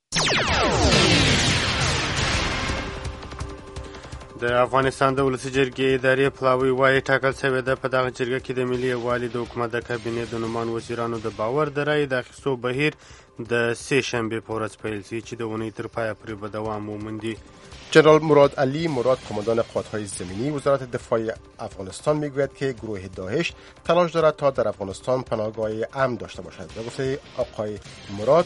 S6: د افغانستان د ولسي جرګې ادارې پلاوی وايي ټاکل شوې ده په دغه جرګه کې د ملي یووالي د حکومت د کابینې د نوماند وزیرانو د باور د رایې د اخیستو بهیر د سه شنبه په ورځ پیل شي چې د اونۍ تر پایه پورې به دوام وموندي.
S1: جنرال مراد علی مراد کماندان قوات‌های زمینی وزارت دفاع افغانستان میگوید که گروه داعش تلاش دارد تا در افغانستان پناهگاه امن داشته باشد. به گفته آقای مراد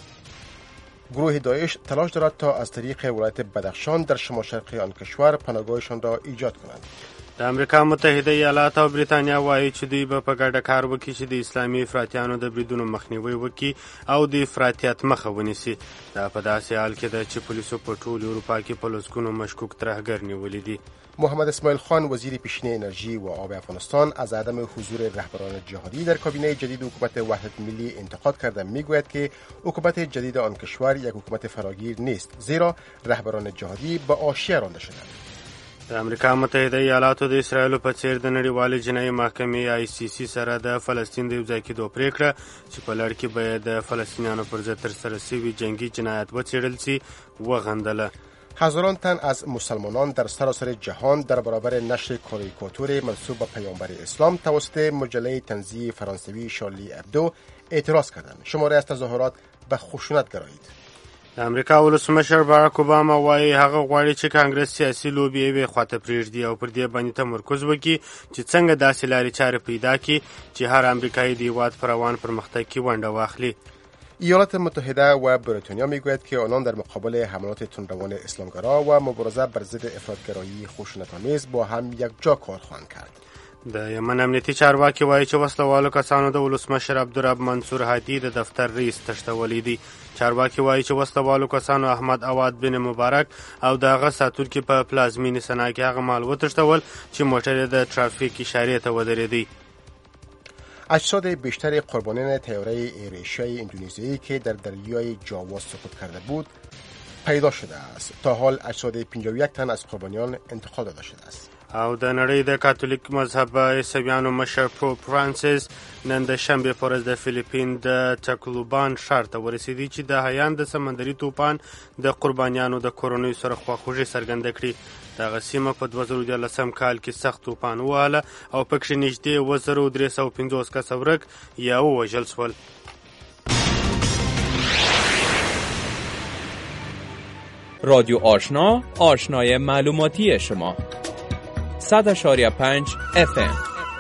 S1: گروه داعش تلاش دارد تا از طریق ولایت بدخشان در شمال شرقی آن کشور پناهگاهشان را ایجاد کنند.
S6: د امریکا متحده ایالات او بریتانیا وایي چې دوی به په ګډه کار وکړي چې د اسلامي افراطیانو د بریدونو مخنیوی وکړي او د افراطیت مخه ونیسي. دا په داسې حال کې ده چې پولیسو په ټول اروپا کې په لسګونو مشکوک ترهګر نیولي دي.
S1: محمد اسماعیل خان وزیر پیشین انرژی و آب افغانستان از عدم حضور رهبران جهادی در کابینه جدید حکومت وحدت ملی انتقاد کرده. میگوید که حکومت جدید آن کشور یک حکومت فراگیر نیست زیرا رهبران جهادی به حاشیه رانده شدند.
S6: د امریکا متحده ایالاتو د اسرائیلو په څیر د نړیوالې جنایي محکمې ICC سره د فلسطین د یوځای کېدو پریکړه چې په لړ کې به د فلسطینیانو پر ضد ترسره شوي جنگي جنایت وڅېړل شي وغندله.
S1: هزاران تن از مسلمانان در سراسر جهان در برابر نشر کاریکاتور منسوب به پیامبر اسلام توسط مجله طنزی فرانسوی شارلی ابدو اعتراض کردند. شماره از تظاهرات به خشونت گرایید.
S6: د امریکا ولسمشر باراک اوباما وایي هغه غواړي چې کانګرس سیاسي لوبې یې خواته پرېږدي او پر دې باندې تمرکز وکړي چې څنګه داسې لارې چارې پیدا کړي چې هر امریکایی د هېواد په روان پرمختګ کې ونډه واخلي.
S1: ایالات متحده و بریتانیا میگوید که آنان در مقابل حملات تندروان اسلامگرا و مبارزه بر ضد افراطگرایی خشونت‌آمیز با هم یکجا کار خواهند کرد.
S6: د یمن امنیتي چارواکي وایي چې وسلوالو کسانو د ولسمشر عبدالرب منصور هادي د دفتر رئیس تښتولی دی. چارواکي وایي چې وسلوالو کسانو احمد عواد بن مبارک او د هغه ساتونکي په پلازمینې سنا کې هغه مال وتښتول چې موټر یې د ترافیک اشارې ته ودرېدی.
S1: اجساد بیشتر قربانیان طیاره ایرایشیای اندونزیایی که در دریای جاوا سقوط کرده بود پیدا شده است. تا حال اجساد 51 تن از قربانیان انتقال داده شده است.
S6: او د نړۍ د کاتولیک مذهب عیسویانو مشر پوپ فرانسیس نن د شنبې په ورځ د فیلیپین د تکلوبان ښار ته ورسېدی چې د هایان د سمندري طوفان د قربانیانو د کورنیو سره خواخوږي څرګنده کړي. دغه سیمه په 2013 کال کې سخت طوفان وواله او پکې نږدې 2350 کس ورک یا ووژل شول.
S10: رادیو آشنا، آشنای معلوماتی شما. 100.5 FM.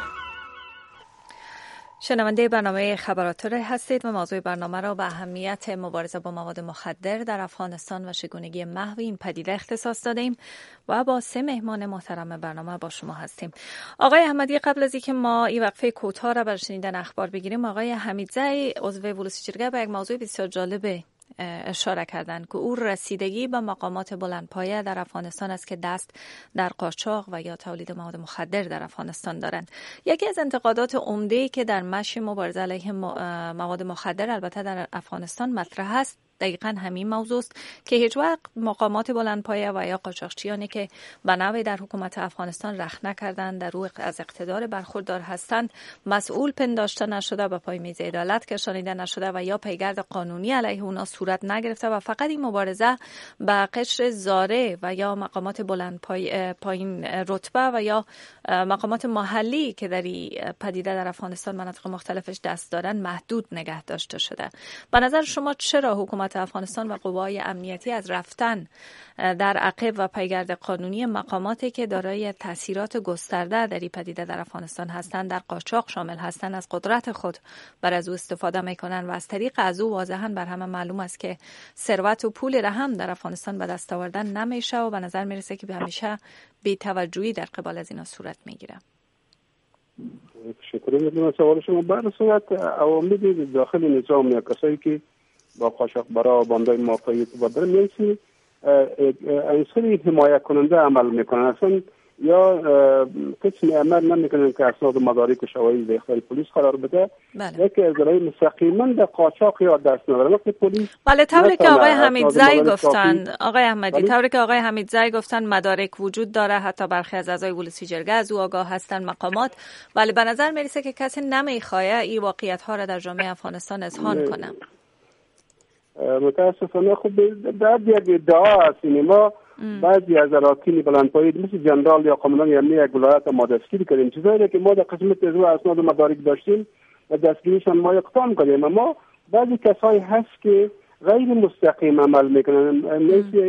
S4: شنونده برنامه خبراتور هستید و موضوع برنامه را به اهمیت مبارزه با مواد مخدر در افغانستان و چگونگی محو این پدیده اختصاص دادیم و با 3 مهمان محترم برنامه با شما هستیم. آقای احمدی، قبل از اینکه ما این وقفه کوتاه را برای شنیدن اخبار بگیریم، آقای حمیدزی عضو ولسی جرگه به یک موضوع بسیار جالب اشاره کردند که او رسیدگی به مقامات بلندپایه در افغانستان است که دست در قاچاق و یا تولید مواد مخدر در افغانستان دارند. یکی از انتقادات عمده‌ای که در مشی مبارزه علیه مواد مخدر البته در افغانستان مطرح است دقیقاً همین موضوع است که هیچ وقت مقامات بلندپایه و یا قاچاقچیانی که به نوعی در حکومت افغانستان رخ نکردند، در روی از اقتدار برخوردار هستند، مسئول پنداشته نشده، به پای میز عدالت کشانیده نشده و یا پیگرد قانونی علیه اونا صورت نگرفته و فقط این مبارزه به قشر زاره و یا مقامات پایین رتبه و یا مقامات محلی که در پدیده در افغانستان مناطق مختلفش دست دارن محدود نگه داشته شده. به نظر شما چرا حکومت افغانستان و قوای امنیتی از رفتن در عقب و پیگرد قانونی مقاماتی که دارای تاثیرات گسترده در این پدیده در افغانستان هستند، در قاچاق شامل هستند، از قدرت خود بر از او استفاده میکنن و از طریق از او واضحا بر همه معلوم است که ثروت و پول رحم در افغانستان به دست آوردن نمیشه و به نظر میرسه که به همیشه بی‌توجهی در قبال از اینا صورت میگیره؟
S8: تشکر میکنم. سوال شما بر صورت عوامل داخل نظام یا کسایی که با قاچاقبرا و باندای مافیایی ارتباط دارن میشه عنصر حمایت کننده عمل میکنن اصلا یا قسم عمل نمیکنن که اسناد مدارک و شواهد در اختیار پلیس قرار بده، یکی از راه مستقیما در قاچاق یا دست نداره وقتی پلیس.
S4: بله، طوری که آقای حمیدزی گفتن، آقای احمدی، طوری که آقای حمیدزی گفتن مدارک وجود داره، حتی برخی از اعضای ولسی جرگه از او آگاه هستن، مقامات. ولی به نظر میرسه که کسی نمیخواد این واقعیت ها را در جامعه افغانستان اذعان کنه.
S8: متاسفانه خب در یک ادعا است. ما بعضی از اراکین بلندپایه مثل جنرال یا قماندان امنیه یک ولایت ما دستگیر کردیم، چیزایی که ما در قسمت از اسناد و مدارک داشتیم و دستگیریشان ما اقدام کردیم. اما بعضی کسایی هست که غیر مستقیم عمل میکنن، مثل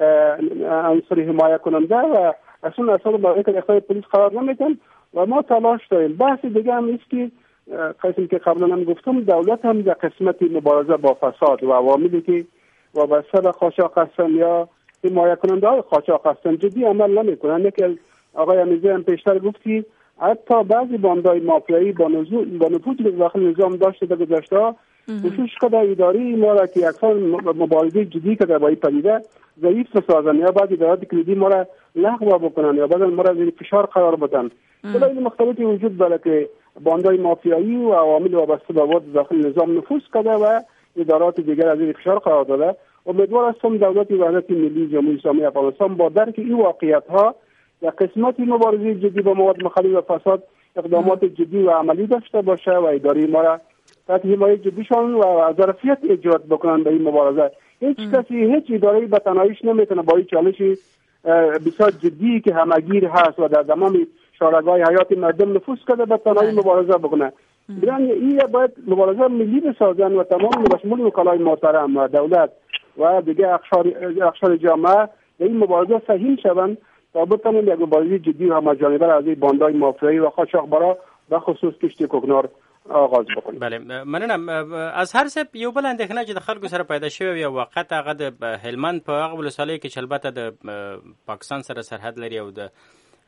S8: عنصر حمایت کننده و اصلا اسناد و مدارک در اختیار پلیس قرار نمیدن و ما تلاش داریم. بحث دیگه هم است که قسمی که قبلا هم گفتم، دولت هم در قسمت مبارزه با فساد و عواملی که وابسته به قاچاق هستن یا حمایت کننده های قاچاق هستن جدی عمل نمیکنن. یکی آقای امیرزی هم پیشتر گفتی حتی بعضی باندهای مافیایی با نفوذی که داخل نظام داشته در گذشته کوشش کرده اداری ما را که اکثر مبارزه جدی کرده با این پدیده ضعیف بسازن یا بعضی ادارات کلیدی ما را لغو بکنن یا بعضی ما را زیر فشار قرار بدن. دلایل مختلفی وجود داره که باندهای مافیایی و عوامل وابسته به وضع داخل نظام نفوذ کرده و ادارات دیگر از زیر فشار قرار داده. امیدوار هستم دولت وحدت ملی جمهوری اسلامی افغانستان با درک این واقعیت‌ها در قسمت مبارزه جدی با مواد مخدر و فساد اقدامات جدی و عملی داشته باشه و اداره ما را تحت حمایت جدیشان و ظرفیت ایجاد بکنن به این مبارزه. هیچ کسی هیچ اداره‌ای به تنهاییش نمیتونه با این چالش بسیار جدی که همگیر هست و در تمام شارع‌های حیات مردم نفوذ کرده به تنهایی مبارزه بکنه. برای این باید مبارزه ملی بسازن و تمام بشمول وکلای محترم و دولت و دیگه اقشار جامعه به این مبارزه سهیم شوند تا بتونیم یک مبارزه جدی و همه‌جانبه از این باندهای مافیایی و قاچاقبرا به خصوص کشتی کوکنار آغاز بکنیم.
S2: بله، مننه. از هر څه یو بل اندېښنه چې د خلکو سره پیدا شوی یو وخت هغه د هلمند په هغه ولسوالۍ کې چې البته د پاکستان سره سرحد لري او د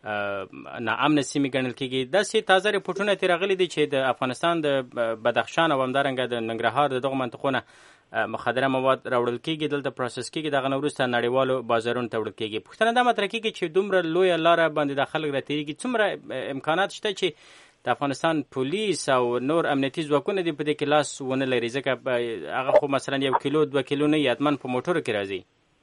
S2: ناامن سیمې ګڼل کېږي. داسې تازه رپورټونه ترې راغلي دي چې د افغانستان د بدخشان او همدارنګه د ننګرهار د دغو منطقو مخدره مواد راوړل کېږي، دلته پروسس کېږي، دغه نه وروسته نړیوالو بازارونو ته وړل کېږي. پوښتنه دا مطرح کېږي چې دومره لویه لاره باندې د خلک راتېرېږي، څومره امکانات شته چې د افغانستان پولیس او نور امنیتي ځواکونه دې په دې کې لاس ونه لري؟ ځکه هغه خو مثلا 1 کیلو 2 کیلو نه یادمن په موټرو کې راځي.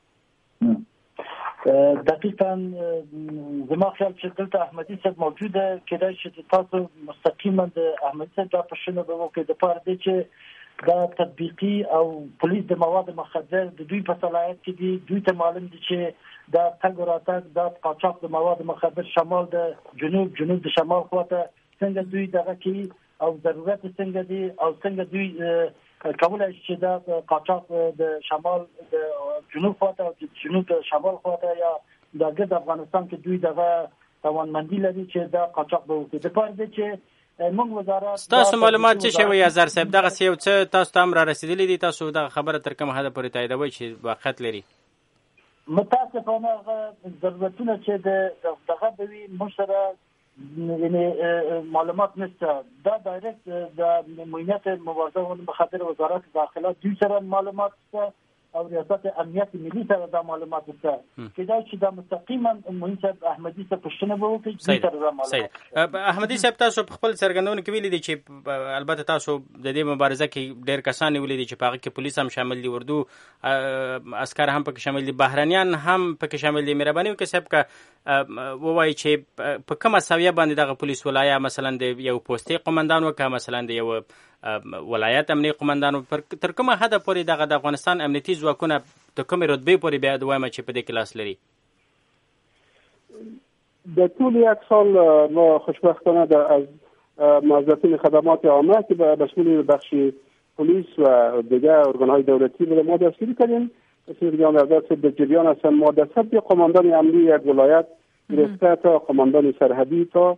S5: دقیقاً زما خیال چې دلته احمدي صاحب موجوده کېدای شي تاسو مستقیما د احمدي صاحب دا پوښتنه به وکړئ د پاره دی چې دا تطبیقي او پولیس د مواد مخدر د دوی په صلاحیت کې دي. دوی ته معلوم دي چې دا تګ او راتګ د قاچاق د مواد مخدر شمال د جنوب د شمال خواته څنګه دوی دغه کې او ضرورت څنګه دي او څنګه دوی کولای شي چې دا قاچاق د شمال د جنوب خواته او د جنوب د شمال خواته یا د ګرد افغانستان کې دوی دغه توانمندي لري چې دا قاچاق به وکړي. د پاره دی چې موږ وزارت
S2: تاسو معلومات څه شوی ازر صاحب دغه یو څه تاسو ته را رسیدلی دي؟ تاسو دا خبره تر کومه حد پورې تاییدوي چې واقعیت لري؟
S5: متاسفانه ضرورتونه چې دغه د وی مشره یعنی معلومات نشته. دا ډایرکټ د امنیت مبارزه او مخدر وزارت داخله دوی سره معلومات او ریاست امنیت ملی سره د معلومات ورته کېدای چې دا مستقیما موږ صاحب احمدي څخه پوښتنه وکړي چې سره د معلومات
S6: احمدي صاحب تاسو په خپل څرګندونه کې ویلي دي چې البته تاسو د دې مبارزه کې ډېر کسان ویلي دي چې په هغه کې پولیس هم شامل دي، اردو عسكر هم پکې شامل دي، بهرانيان هم پکې شامل دي. مهرباني وکړئ صاحب که ووایي چې په کومه سویه باندې دغه پولیس ولایه مثلا د یو پوستې قومندان وکړه، مثلا د یو ولایت امنیه قومندان تر کومه حد پورې دغه د افغانستان امنیتي ځواکونه د کومې رتبې پورې بیا وایم چې په دې کې لاس لري؟
S8: در طول یک سال ما خوشبختانه از موظفین خدمات عامه که به شمول بخش پلیس و دیگر ارگان‌های دولتی به ما دستگیری کردیم. مثل در دست به جریان هستن ما دست قماندان امنی یک ولایت گرفته تا قماندان سرحدی تا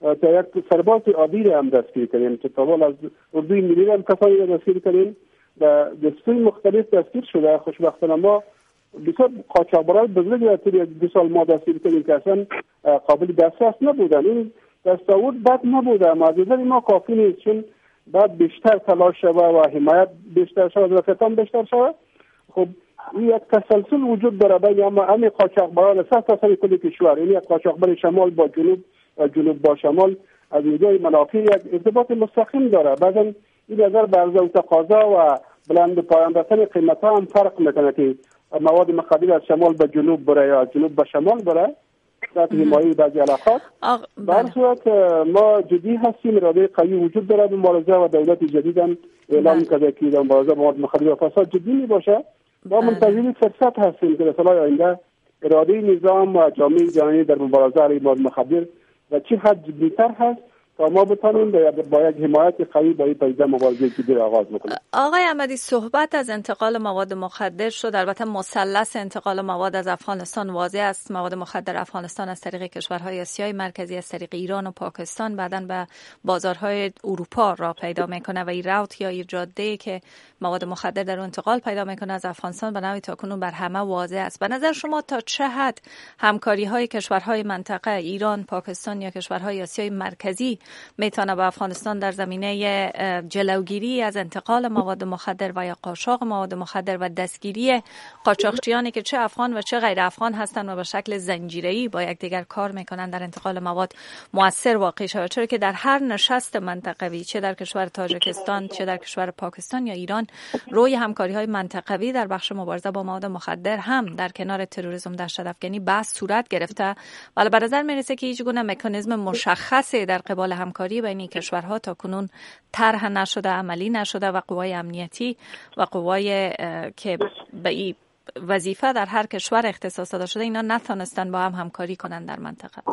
S8: یک سرباز عادی هم دستگیر کردیم که تا حال از اردوی ملی هم کسانی را دستگیر کردیم و دستگیر مختلف دستگیر شده. خوشبختانه ما بسیار قاچاقبران بزرگی در طول 2 سال ما دستگیر کردیم که اصلا قابل دسترس نبودن. این دستاورد بد نبوده، اما از نظر ما کافی نیست، چون باید بیشتر تلاش شوه و حمایت بیشتر شود و فتان بیشتر شود. خب این یک تسلسل وجود داره بین همه قاچاقبران سر کل کشور. این یک قاچاقبر شمال با جنوب و جنوب با شمال از اینجای منافع یک ارتباط مستقیم داره. بعضا این نظر به عرضه و تقاضا و بلند پایان رسانی قیمت‌ها هم فرق میکنه که مواد مخدر از شمال به جنوب بره یا از جنوب به شمال بره در حمایه بعضی علاقات. به هر صورت ما جدی هستیم، اراده قوی وجود داره به مبارزه و دولت جدید هم اعلام کرده که در مبارزه با مواد مخدر و فساد جدی میباشه. ما منتظر فرصت هستیم که در سال‌های آینده اراده نظام و جامعه جهانی در مبارزه علیه مواد مخدر و چه حد جدی‌تر هست تا ما بتانیم با یک حمایت قوی با این پدیده مبارزه جدی را آغاز بکنیم.
S4: آقای احمدی، صحبت از انتقال مواد مخدر شد. البته مثلث انتقال مواد از افغانستان واضح است. مواد مخدر افغانستان از طریق کشورهای آسیای مرکزی، از طریق ایران و پاکستان بعداً به بازارهای اروپا را پیدا میکنه و این روت یا این جاده که مواد مخدر در انتقال پیدا میکنه از افغانستان به نوعی تاکنون بر همه واضح است. به نظر شما تا چه حد همکاری‌های کشورهای منطقه ایران، پاکستان یا کشورهای آسیای مرکزی میتونه به افغانستان در زمینه جلوگیری از انتقال مواد مخدر و یا قاچاق مواد مخدر و دستگیری قاچاقچیانی که چه افغان و چه غیر افغان هستند و به شکل زنجیره‌ای با یکدیگر کار میکنن در انتقال مواد مؤثر واقع شود؟ چرا که در هر نشست منطقوی چه در کشور تاجیکستان چه در کشور پاکستان یا ایران روی همکاری‌های منطقوی در بخش مبارزه با مواد مخدر هم در کنار تروریسم دهشت‌افکنی بحث صورت گرفته، ولی به نظر میرسه که هیچ گونه مکانیزم مشخصی در قبال همکاری بین کشورها تا کنون طرح نشده، عملی نشده و قوای امنیتی و قوای که به این وظیفه در هر کشور اختصاص داده شده اینا نتونستن با هم همکاری کنن در منطقه.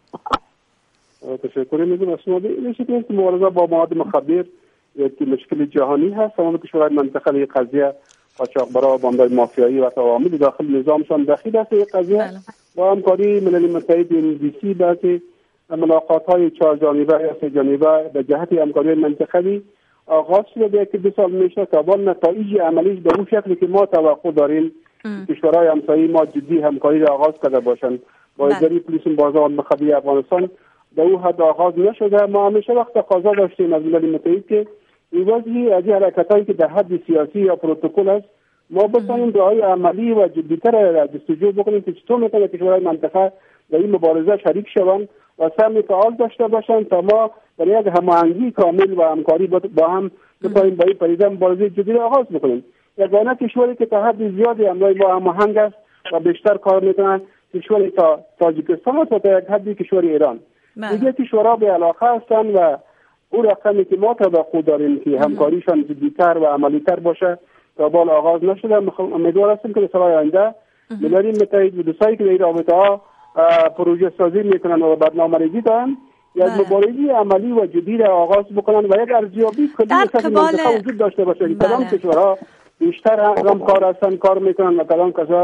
S8: تشکر می‌کنم از شما. این مبارزه با مواد مخدر یک مشکل جهانی هست. تمام کشورهای منطقه این قضیه قاچاقبرا و باندهای مافیایی و عوامل داخل نظامشان دخیل است. این قضیه با همکاری ملل متحد NDC بعضی ملاقات‌های 4 جانبه یا 3 جانبه به جهت همکاری منطقوی آغاز شده که 2 سال میشه تا با نتایج عملیش به اون شکلی که ما توقع داریم کشورهای همسایه ما جدی همکاری را آغاز کرده باشند. با اداره پلیس مبارزه با مخدر افغانستان در اون حد آغاز نشده. ما همیشه وقت تقاضا داشتیم از ملل متحد که این وضعی از حرکتایی که در حد سیاسی یا پروتکل است ما بتوانیم راههای عملی و جدی‌تر را جستجو بکنیم که چطور میتونه کشورهای منطقه در این مبارزه شریک شوند و سهم فعال داشته باشند تا ما برای یک هماهنگی کامل و همکاری با هم بتوانیم با این پدیده مبارزه جدی را آغاز بکنیم. یگانه کشوری که تا حد زیادی همراه ما هماهنگ است و بیشتر کار میکنند کشوری تا تاجیکستان و تا یک حدی کشور ایران. دیگه کشورها به علاقه هستند و اون رقمی که ما توقع داریم که همکاریشان جدی‌تر و عملی‌تر باشه تا بال آغاز نشده. امیدوار هستیم که در سال‌های آینده ملل متحد و دوستایی که در این رابطه‌ها پروژه سازی میکنن و برنامه‌ریزی دارن یک مبارزه عملی و جدی را آغاز بکنن و یک ارزیابی کلی در منطقه وجود داشته باشه که کدام کشورها بیشتر همکار هستن کار میکنن و کدام کشورها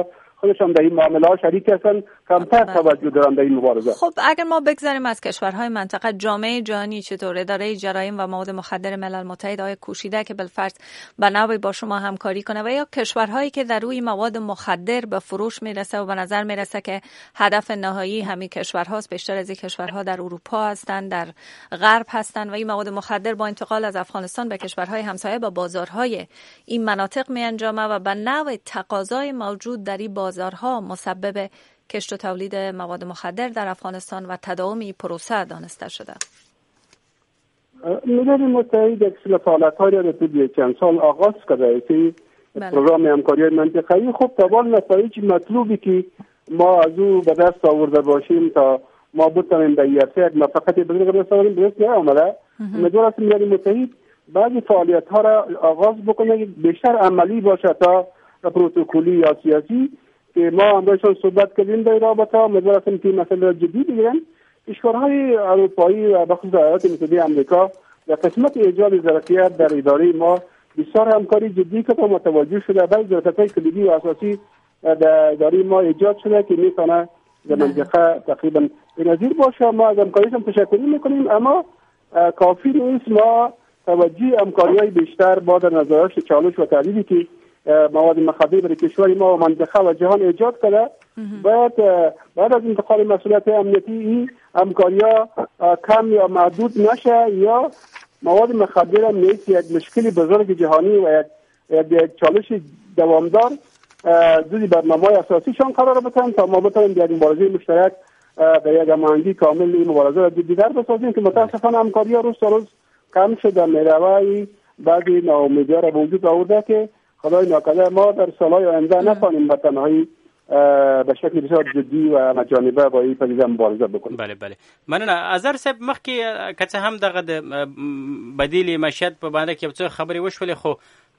S8: خودشان در این معامله شریک هستن کمتر توجه دارن در این مبارزه.
S4: خب اگر ما بگذاریم از کشورهای منطقه، جامعه جهانی چطور؟ اداره جرایم و مواد مخدر ملل متحد آیا کوشیده که بالفرض به نوعی با شما همکاری کنه و یا کشورهایی که در روی مواد مخدر به فروش میرسه و به نظر میرسه که هدف نهایی همین کشورهاست، بیشتر از این کشورها در اروپا هستند، در غرب هستند و این مواد مخدر با انتقال از افغانستان به کشورهای همسایه با بازارهای این مناطق می انجامه و به نوع تقاضای موجود در این بازارها مسبب کشت و تولید مواد مخدر در افغانستان و تداوم این پروسه دانسته شده.
S8: ملل متحد یک فعالیت‌هایی را طی چند سال آغاز کرده که پروگرام همکاری منطقه‌ای خب طبعا نتایج مطلوبی که ما از او به دست آورده باشیم تا ما بتوانیم به یک موفقیت برسیم درست نیامده. امیدوار هستیم ملل متحد بعضی فعالیت‌ها را آغاز بکنه بیشتر عملی باشه تا پروتکلی یا سیاسی که ما همراهشان صحبت کردیم در رابطه. امیدوار هستیم که مسئله را جدی بگیرن. کشورهای اروپایی و بخصوص ایالات متحده آمریکا در قسمت ایجاد ظرفیت در اداره ما بسیار همکاری جدی که متوجه شده. بعضی ظرفیت‌های کلیدی و اساسی در اداره ما ایجاد شده که میتونه در منطقه تقریبا بنظیر باشه. ما از همکاریشان تشکر میکنیم، اما کافی نیست. ما توجه همکاری‌های بیشتر با در نظر داشت چالش و تهدیدی که مواد مخدر برای کشور ما و منطقه و جهان ایجاد کرده، بعد از انتقال مسئولیت امنیتی این همکاری‌ها کم یا محدود نشه یا مواد مخدر هم نیست یک مشکلی بزرگ جهانی و یک چالش دوامدار جزء برنامه‌های اساسیشان قرار بدن تا ما بتوانیم در این مبارزه مشترک به یک هماهنگی کامل این مبارزه را جدی‌تر بسازیم که متأسفانه همکاری‌ها روز تا روز کم شده. میروای بعضی ناامیدی‌ها را به وجود آورده که خدای ناکرده ما در سال‌های آینده نتوانیم به تنهایی به شکل بسیار جدی و همه‌جانبه با این پدیده مبارزه بکنیم.
S2: بله مننه. ازر صاحب مخکې که څه هم دغه د بدیل معیشت په باندې کې څه خبرې وشولې، خو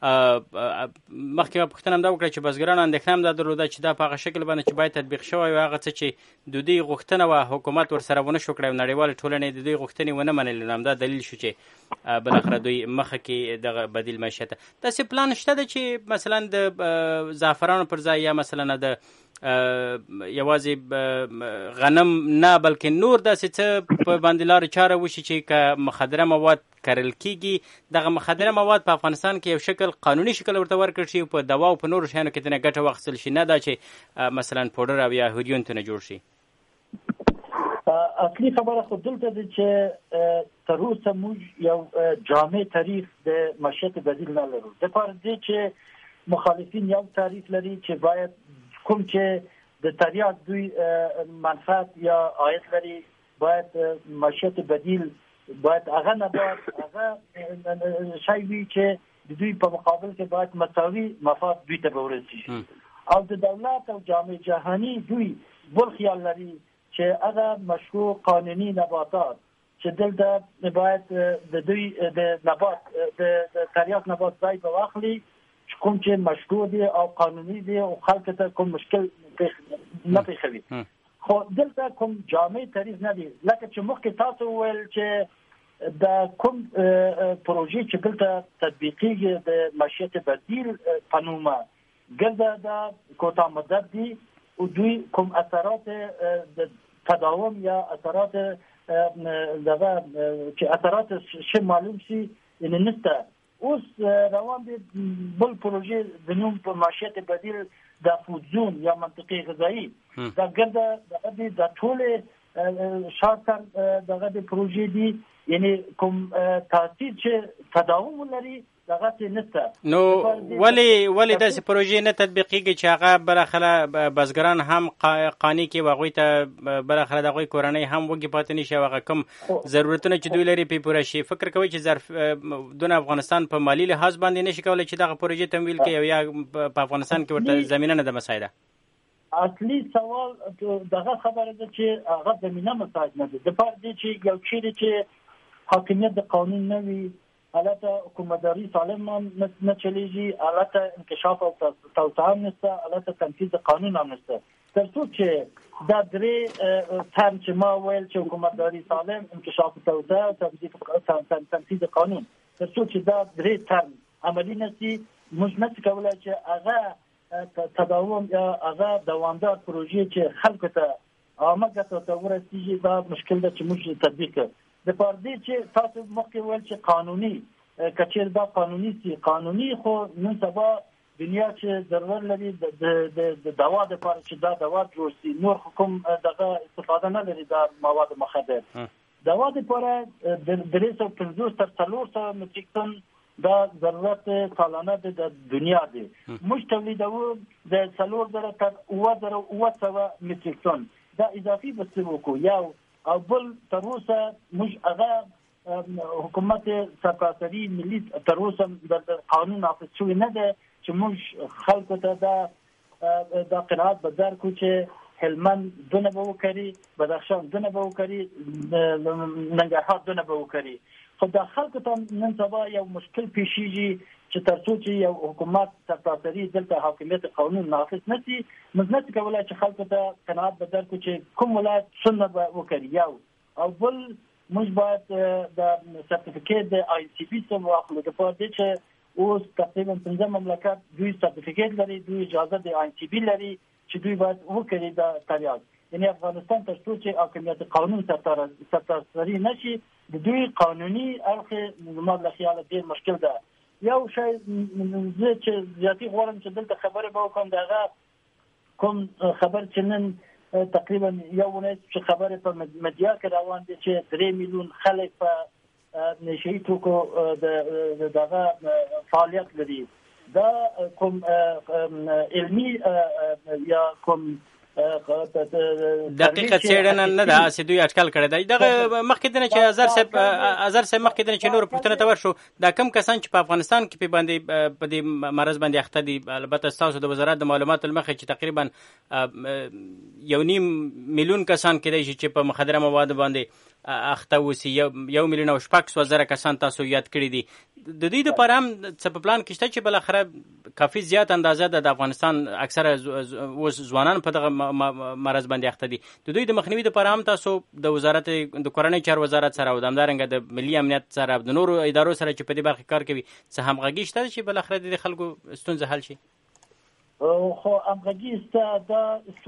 S2: مخکې ما پوښتنه هم دا وکړه چې بزګرانو اندېښنه هم دا درلوده چې دا په هغه شکل باندې چې باید تطبیق شوی وي هغه څه چې د دوی غوښتنه وه حکومت ورسره ونه شو کړی، نړیوالې ټولنې د دوی غوښتنې ونه منلې، نو همدا دلیل شو چې بالاخره دوی مخه کې دغه بدیل معیشت داسې پلان شته ده چې مثلا د زعفرانو پر ځای یا مثلا د یوازې غنم نه بلکې نور داسې څه په باندې لارې چاره وشي چې که مخدره مواد کرل کېږي دغه مخدره مواد په افغانستان کې یو شکل قانوني شکل ورته ورکړل شي، په دوا او په نورو شیانو کې ترې ګټه واخیستل شي، نه دا چې مثلا پوډر او یا هیروین ترې جوړ شي.
S5: اصلي خبره خو دلته ده چې تر اوسه موږ یو جامع تعریف د معیشت بدیل نه لرو. دپاره دې چې مخالفین یو تعریف لري چې باید کوم چې د تریاک دوی منفعت یا عاید لري باید معیشت بدیل باید هغه نه باید هغه شی وي چې د دوی په مقابل کې باید مساوي مفاد دوی ته ورسیږي. او د دولت او جامعه جهانی دوی بل خیال لري چې هغه مشروع قانوني نباتات چې دلته باید د دوی د نبات د تریاک نبات ځای به واخلي کوم چې مشروع دي او قانوني دي او خلک ته کوم مشکل نه پیښوي. خو دلته کوم جامع تعریف نه دي لکه چې مخکې تاسو وویل چې د کوم پروژې چې دلته تطبیقیږي د معیشت بدیل په نومه ګرځه د کوتاه مدت دي او دوی کوم اثرات د تداوم یا اثرات دغه چې اثرات شي معلوم شي ان نشته. اوس روان دي بل پروژې د نوم په معیشت بدیل د فودزون یا منطقي غذایی دا ګرځه د ټول شاته دغه د پروژې دي یعنی کوم تاثیر چې تداوم لري دغه څه نشته.
S2: نو ولی داسې پروژې نه تطبیقیږي چې هغه بالاخره بزګران هم قانع کې واغوي ته بالاخره د هغوی کورنۍ هم وږي پاتې نشي، هغه کوم ضرورتونه چې دوی لري پې پوره شي. فکر کوي چې ظرف دونه افغانستان په مالي لحاظ باندې نشي کولی چې دغه پروژې تمویل کړي یا په افغانستان کې ورته زمینه نه ده مساعده؟
S5: اصلي سوال دغه خبره ده چې هغه زمینه مساعد نه ده. دپاره دی چې یو چیرې چې حاکمیت د قانون نه وي حالت حکومتداری سالم نه چلیږي، حالت انکشاف او توسعه هم نشته، حالت تنفیذ قانون هم نشته. تر څو چې دا درې ترم چې ما ویل چې حکومتداری سالم، انکشاف او توسعه او تنفیذ قانون، تر څو چې دا درې ترم عملي نشي موږ نشو کولی چې هغه تداوم یا هغه دوامدار پروژې چې خلکو ته عامه ګټه ته ورسیږي دا مشکل ده چې موږ تطبیق کړو. د پاره چې تاسو مخکې ویل چې قانوني کچیر دا قانوني سي قانوني خو نن سبا دنیا چې ضرورت لري د دوا د لپاره چې دا دوا جوړ شي نور حکم دغه استفاده نه لري دا مواد مخدر. دوا د لپاره د 350 تر 400 متریک ټن دا ضرورت سالانه د دنیا دی. موږ تولیدو د 4,000 تر 9,900 متریک ټن دا اضافي بسته وکړو یو او بل تر اوسه موږ هغه حکومت سرکاري ملي تر اوسه د قانون نافذ شوی نه ده چې موږ خلکو ته دا قناعت به درکړو چې هلمند دونه به وکړي بدخشان دونه به وکړي ننګرهار دونه به وکړي. خو د خلکو ته نن سبا یو مشکل پیښیږي چې تر څو چې یو حکومت سرکاري دلته حاکمیت قانون نافذ نشي موږ نه کولای چې خلکو ته قناعت به درکړو چې کوم ولایت څنګه به وکړي یو او بل موږ باید د سرټیفیکیټ د آی سی بي څخه واخلو د پاره چې اوس تقریبا 15 مملکت دوی سرټیفیکیټ لري دوی اجازه د آی سی بي لري چې دوی باید وکړي دا تریاق. یعنی افغانستان تر څو چې حاکمیت قانون سرتاسري نشي د دوی قانوني اړخ زموږ له خیاله ډېر مشکل ده. یو شی زه چې زیاتې غواړم چې دلته خبره به وکړم دغه کوم خبر چې نن تقریبا یو ونیت چې خبره په مدیا کې روان دي چې 3 میلیون خلک په نشي توکو دغه فعالیت لري. دا کوم علمي یا کوم
S2: دقیقه څېړنه نه ده چې دوی اټکل کړی دی. دغه مخکې دنه چې ازر صاحب مخکې دنه چې نور پوښتنه ته ورشو دا کم کسان چې په افغانستان کې په باندې په دې مرض باندې اخته دي البته تاسو د وزارت د معلوماتو لمخې چې تقریبا 1.5 میلیون کسان کېدای شي چې په مخدره مواد باندې اخته وسی 1,600,000 کسان تاسو یاد کړی دي. د دې لپاره هم څه په پلان کې شته چې بل اخره کافي زیات اندازه د افغانستان اکثره ځوانان په دغه مرض باندې اخته دي. د دوی د مخنیوي لپاره هم تاسو د وزارت د کورنۍ چارو وزارت سره او د همدارنګه د ملي امنیت سره د نورو ادارو سره چې په دې برخه کار کوي څه همغږي شته چې بل اخره د خلکو ستونزه حل شي؟
S5: خو همغږي شته دا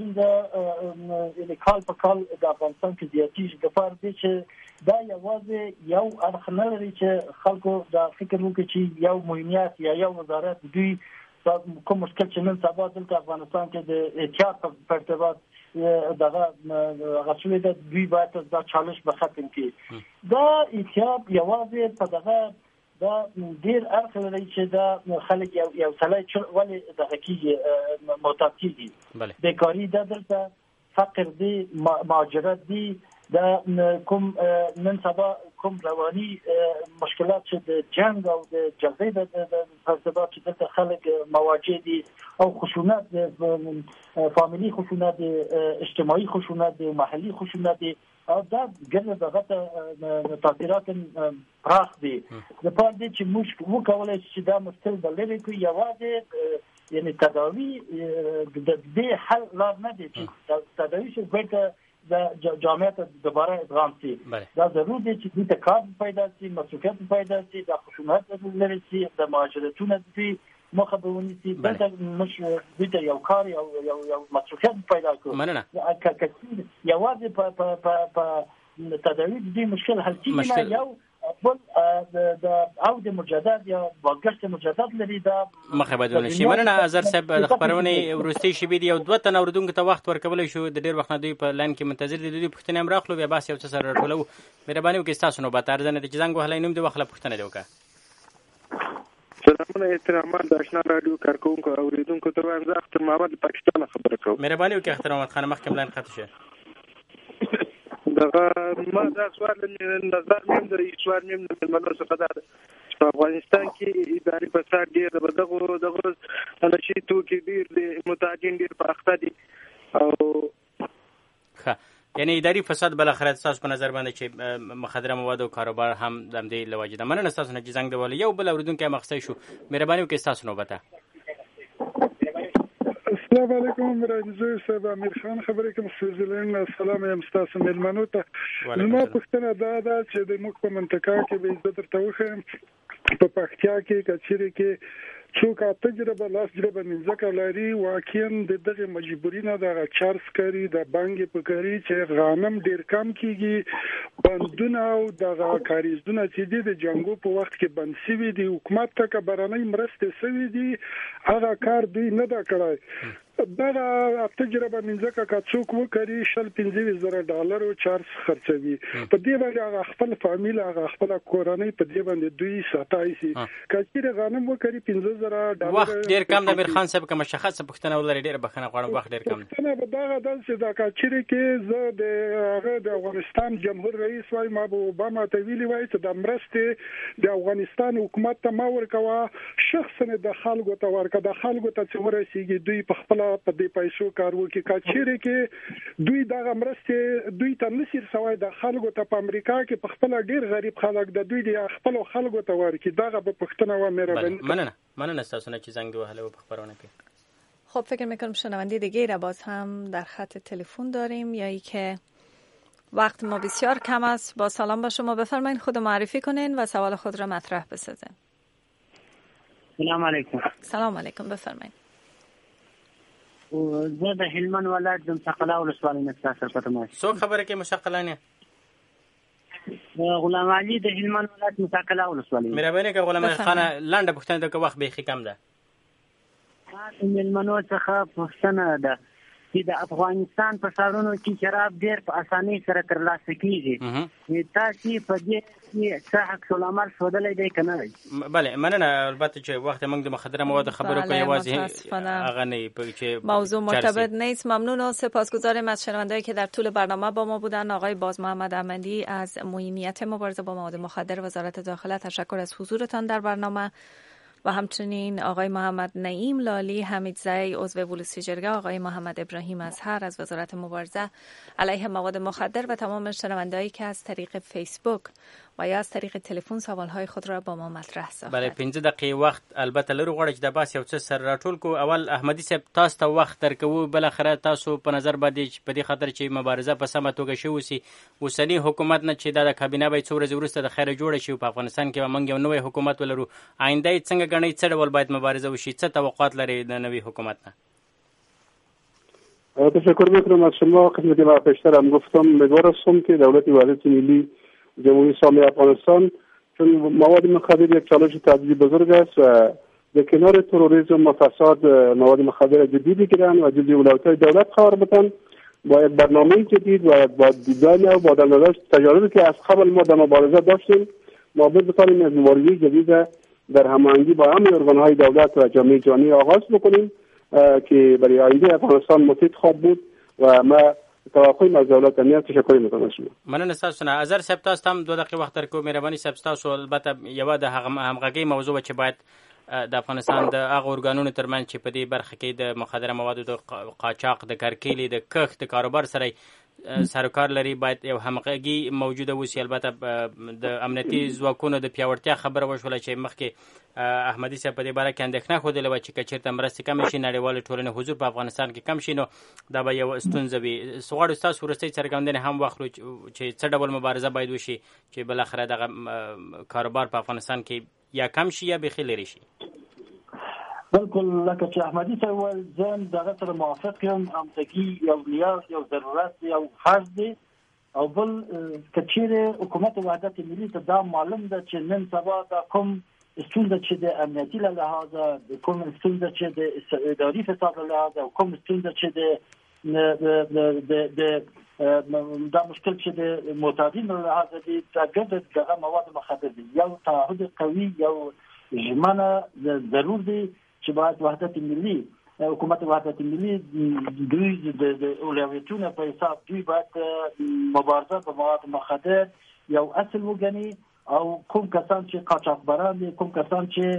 S5: ستونزه کال په کال د افغانستان کې زیاتېږي د پاره دي چې دا یوازې یو اړخ نه لري چې خلکو دا فکر وکړي چې یو مهمیت یا یو وزارت دوی کوم مشکل چې نن سبا دلته افغانستان کې د احتیاط په ارتباط دغه غوښتل دي دوی باید دا چالش به ختم کړي. دا احتیاط یوازې په دغه دا ډیر اړخ لري چې دا خلک یو سړی ولې دغه کېږي معتاد کېږي بیکاري ده دلته فقر دی مهاجرت دی دا کوم نن سبا کوم رواني مشکلات چې د جنگ او د جګړې د ارتباط چې دلته خلک مواجه دي او خشونت فامیلی خشونت اجتماعي خشونت محلي خشونت او دا ګرځي دغه تاثیرات پراخ دي. د پاره دي چې موږ وکولای چې دا مشکل بللې کوي یوازې یعنی تداوی د دې حل لار نه دي چې تداوی شي ورته د جامعه دوباره ادغام شي. دا ضروري دي چې د کار پیدا شي مسؤلیت پیدا شي د خشونت لري شي د مهاجرتونو دي مخه به ونیسي دلته مش دې یو کار یو مسؤلیت پیدا کړو یوازې په تداوی دې مشکل حل کیږي یو بل د او د مجدد یا واګشت مجدد لري دا
S2: مخه بدون شي. مننه ازر صاحب د خبرونه ورستي شي بي یو دوه تن اوردونکو ته وخت ورکول شو د ډیر وخت نه دوی په لاین کې منتظر دي دوی پښتنه هم راخلو بیا بس یو څه سره ټولو مهرباني وکړئ تاسو نو به ترځنه د څنګه وهلای نوم دی وخت پښتنه دی وکړه.
S11: سلامونه احترامات د آشنا رادیو کارکونکو اوریدونکو ته وایم زه اختر محمد پاکستان خبره کوم.
S2: مهرباني وکړئ احترامات خان مخکې لاین خط شه
S11: دغه ما دا سوال نظر مې د سوال مې د منلو څخه دا په افغانستان کې اداري فساد ډېر دغه نشي توکي ډېر د متاجین ډېر په اخته دي او
S2: یعنی اداري فساد بل اخر تاسو په نظر باندې چې مخدره مواد او کاروبار هم د دې لوجه ده. مننه تاسو نه چې زنګ دی یو بل اوریدونکو مخصوص شو مهرباني وکړئ تاسو نو بته.
S12: السلام علیکم راځي صاحب امیر خان خبرې کوم سوزلین السلام یم تاسو ملمنو ته. نو پښتنه دا چې د موږ په منطقه کې به عزت درته وخم په پښتیا کې کچېره کې څوک تجربه لاس تجربه منځکه لري واقعا د دغه مجبورینه د چارس کاری د بانګ په کاری چې غنم ډیر کم کیږي بندونه او د کاریزونه چې د جنگو په وخت کې بند شوي دي حکومت ته برانه مرسته شوي دي هغه کار دوی نه دا کړای دا تجربه منځکه کا څوک وکړي $15,000 چارج خرڅوي په دې باندې خپل فامیل هغه خپل کورنۍ په دې باندې دوی ساتای شي کچېره غنم وکړي $15,000
S6: وخت ډیر کم د امیر خان صاحب کوم مشخصه پښتنه ولري ډیر بخنه غواړم وخت ډیر کم
S12: نه به دا د کچېره کې زه د افغانستان جمهور رئیس وایم ابو اوباما ته ویلي وای چې د مرستې د افغانستان حکومت ته ما ورکوا شخصا د خلکو ته ورکړه د خلکو ته چې ورسیږي دوی په خپل په دې پیسو کار وکړي کچېره کې دوی دغه مرسته دوی ته نشي سوای د خلکو ته په امریکا کې په خپل ډیر غریب خلک د دوی د خپل خلکو ته ورکړي دغه په پښتنه و مهرباني
S6: مننه تاسو نه چې زنګ وهله و په خبرونه کې
S4: خب فکر میکنم شنونده دیگه را باز هم در خط تلفن داریم یا ای که وقت ما بسیار کم است. با سلام به شما بفرمایید خود معرفی کنین و سوال خود را مطرح بسازین.
S13: سلام علیکم.
S4: سلام علیکم بفرمایید.
S13: زه د هلمند ولایت د مسقله ولسوالۍ نه تاسو ته ما
S6: څو خبره کې مسقلانه
S13: غلام علي د هلمند ولایت مسقله ولسوالۍ
S6: مهرباني که غلام خان لاندې پښتنه د وخت به کم ده
S13: هلمند څخه پښتنه ده چې د افغانستان په ښارونو کې شراب ډېر په اسانۍ سره ترلاسه کیږي تاسو په دې کې څه عکس العمل ښودلی دی که نه دی
S6: بله مننه البته چې وقت موږ د مخدره مواد خبرو کو یوازې هغه نه
S4: موضوع مرتبط نیست. ممنون و سپاسگزارم از شنوندهایی که در طول برنامه با ما بودن. آقای باز محمد احمدی از مهمیت مبارزه با مواد مخدر وزارت داخله تشکر از حضورتان در برنامه و همچنین آقای محمد نعیم لالی حمیدزی عضو ولسی جرگه آقای محمد ابراهیم ازهر از وزارت مبارزه علیه مواد مخدر و تمام شنوندهایی که از طریق فیسبوک و یا از طریق تلفن سوالهای خود را با ما مطرح ساختند.
S6: بله 15 دقیقې وخت البته لرو غواړي چې د باس یو څه سر راټول کو. اول احمدي صاحب تاسو ته وخت درکوو بل اخره تاسو په نظر باندې په دې خاطر چې مبارزه په سمه توګه شوه سي اوسنی حکومت نه چې د کابینه به څو ورځې وروسته د خیره جوړ شي په افغانستان کې موږ یو نوې حکومت ولرو آینده څنګه غنئ څه ډول باید مبارزه وشي څه توقعات لري د نوې حکومت نه؟
S8: تشکر میکنم از شما. خدمت ما پیشتر هم گفتم امیدوار هستم که دولت وحدت ملی جمهوری اسلامی افغانستان چون مواد مخدر یک چالش تهدیدی بزرگ است و در کنار تروریسم و فساد مواد مخدر جدی بگیرن و جزء اولویت‌های دولت قرار بدن با یک برنامه جدید و با دیدن و با دانش تجاربی که از قبل ما در مبارزه داشتیم ما بتوانیم از مبارزه جدید در هماهنگی با همه ارگان‌های دولت و جامعه جهانی آغاز بکنیم که برای آینده افغانستان مفید خواهد بود و ما توقعیم از دولت امنیت تشکر میکنم شما.
S6: مننه تاسو نه. ازر صاحب تاسو هم 2 دقیقې وخت درکو. مهرباني صاحب تاسو البته یو د همغږي موضوع چې باید د افغانستان د هغه ارګانونو ترمنځ چې په دې برخه کې د مخدره موادو د قاچاق د کرکیلې د کښت د کاروبار سره سرکار لري باید یو همغږي موجوده وسی. البته د امنیتي ځواکونو د پیاوړتیا خبره وشوله چې مخکې احمدي صاحب په دې باره کې اندېښنه ښودلې وه چې که چېرته مرستې کمې شي نړیوالې ټولنې حضور په افغانستان کې کم شي نو دا به یو ستونزه وي. غواړو ستاسو وروستۍ څرګندونې هم واخلو چې څه ډول مبارزه باید وشي چې بالاخره دغه کاروبار په افغانستان کې یا کم شي یا بیخي لرې شي.
S5: بالکل لکه چې احمدي صاحب ویل زه دغه سره موافق یم. همغږي یو نیاز یو ضرورت یو فرض دی او بل که چیرې حکومت وحدت ملي ته دا معلوم ده چې نن سبا دا کوم ستونزه چې د امنیتي له لحاظه کوم ستونزه چې د اداري فساد له لحاظه او کوم ستونزه چې د دا مشکل چې د معتادین له لحاظه دي تګد دغه مواد مخدر دي یو تعهد قوي یو ژمنه ضرور دي چې باید وحدت ملي حکومت وحدت ملي دوی د اولویتونو په حساب دوی باید مبارزه با مواد مخدر یو اصل وګڼي او کوم کسان چې قاچاقبران دي کوم کسان چې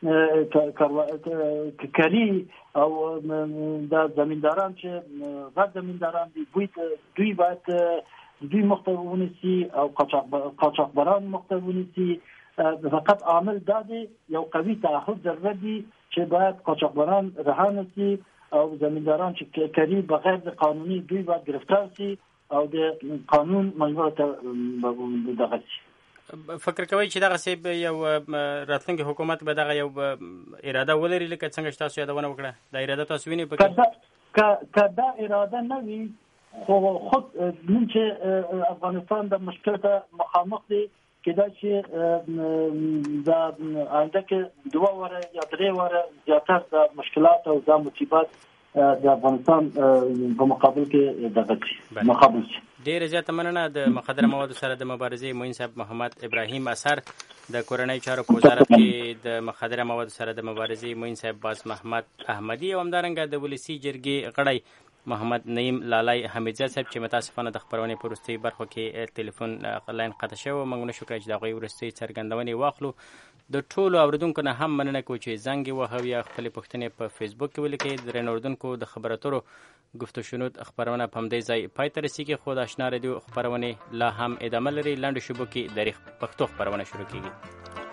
S5: کاری او د زمینداران چې غیر زمینداران دي دوی باید دوی مختلفونی سي او قاچاقبران مختلفونی سي. فقط عامل دادی یو قوي تعهد ضرورت دی چې باید قاچاقبران رها نشي او زمینداران چې کاری بغیر د قانوني دوی باید گرفتار شي او د قانون مجبور ته دغه شي.
S2: فکر کوي چې دغه سیب یو راتلونکي حکومت به دغه یو اراده ولري لکه څنګه چې تاسو یادونه وکړه دا اراده تاسو وینئ
S5: که دا اراده نه وي خو خود نن چې افغانستان د مشکل ته مخامخ دی کېدای شي د آینده کې 2 واره یا 3 واره زیاتره د مشکلات او د مصیبات د افغانستان په مقابل کې دغه مقابل شي.
S2: ډېر زیاته مننه. د مخدره موادو سره د مبارزې معین صاحب محمد ابراهیم اثر، د کورنۍ چارو په وزارت کې د مخدره موادو سره د مبارزې معین صاحب باز محمد احمدي او همدارنګه د ولسی جرګې غړی محمد نعیم لالای حمیدزاد صاحب چې متاسفانه د خبرونې په وروستۍ برخو کې ټلیفون لاین قطع شوی، موږ نشو کولای چې د هغوی وروستۍ څرګندونې واخلو. د ټولو اوریدونکو نه هم مننه کوو چې زنګ یې وهو یا خپلې پوښتنې په فیسبوک کې ولیکئ. درنو اوریدونکو د خبرو اترو گفت و شنود خبرونه په همدې ځای پای ته رسیږي، خو د اشنا رادیو خبرونې لا هم ادامه لري. لنډو شیبو کې د پښتو خبرونه شروع کیږي.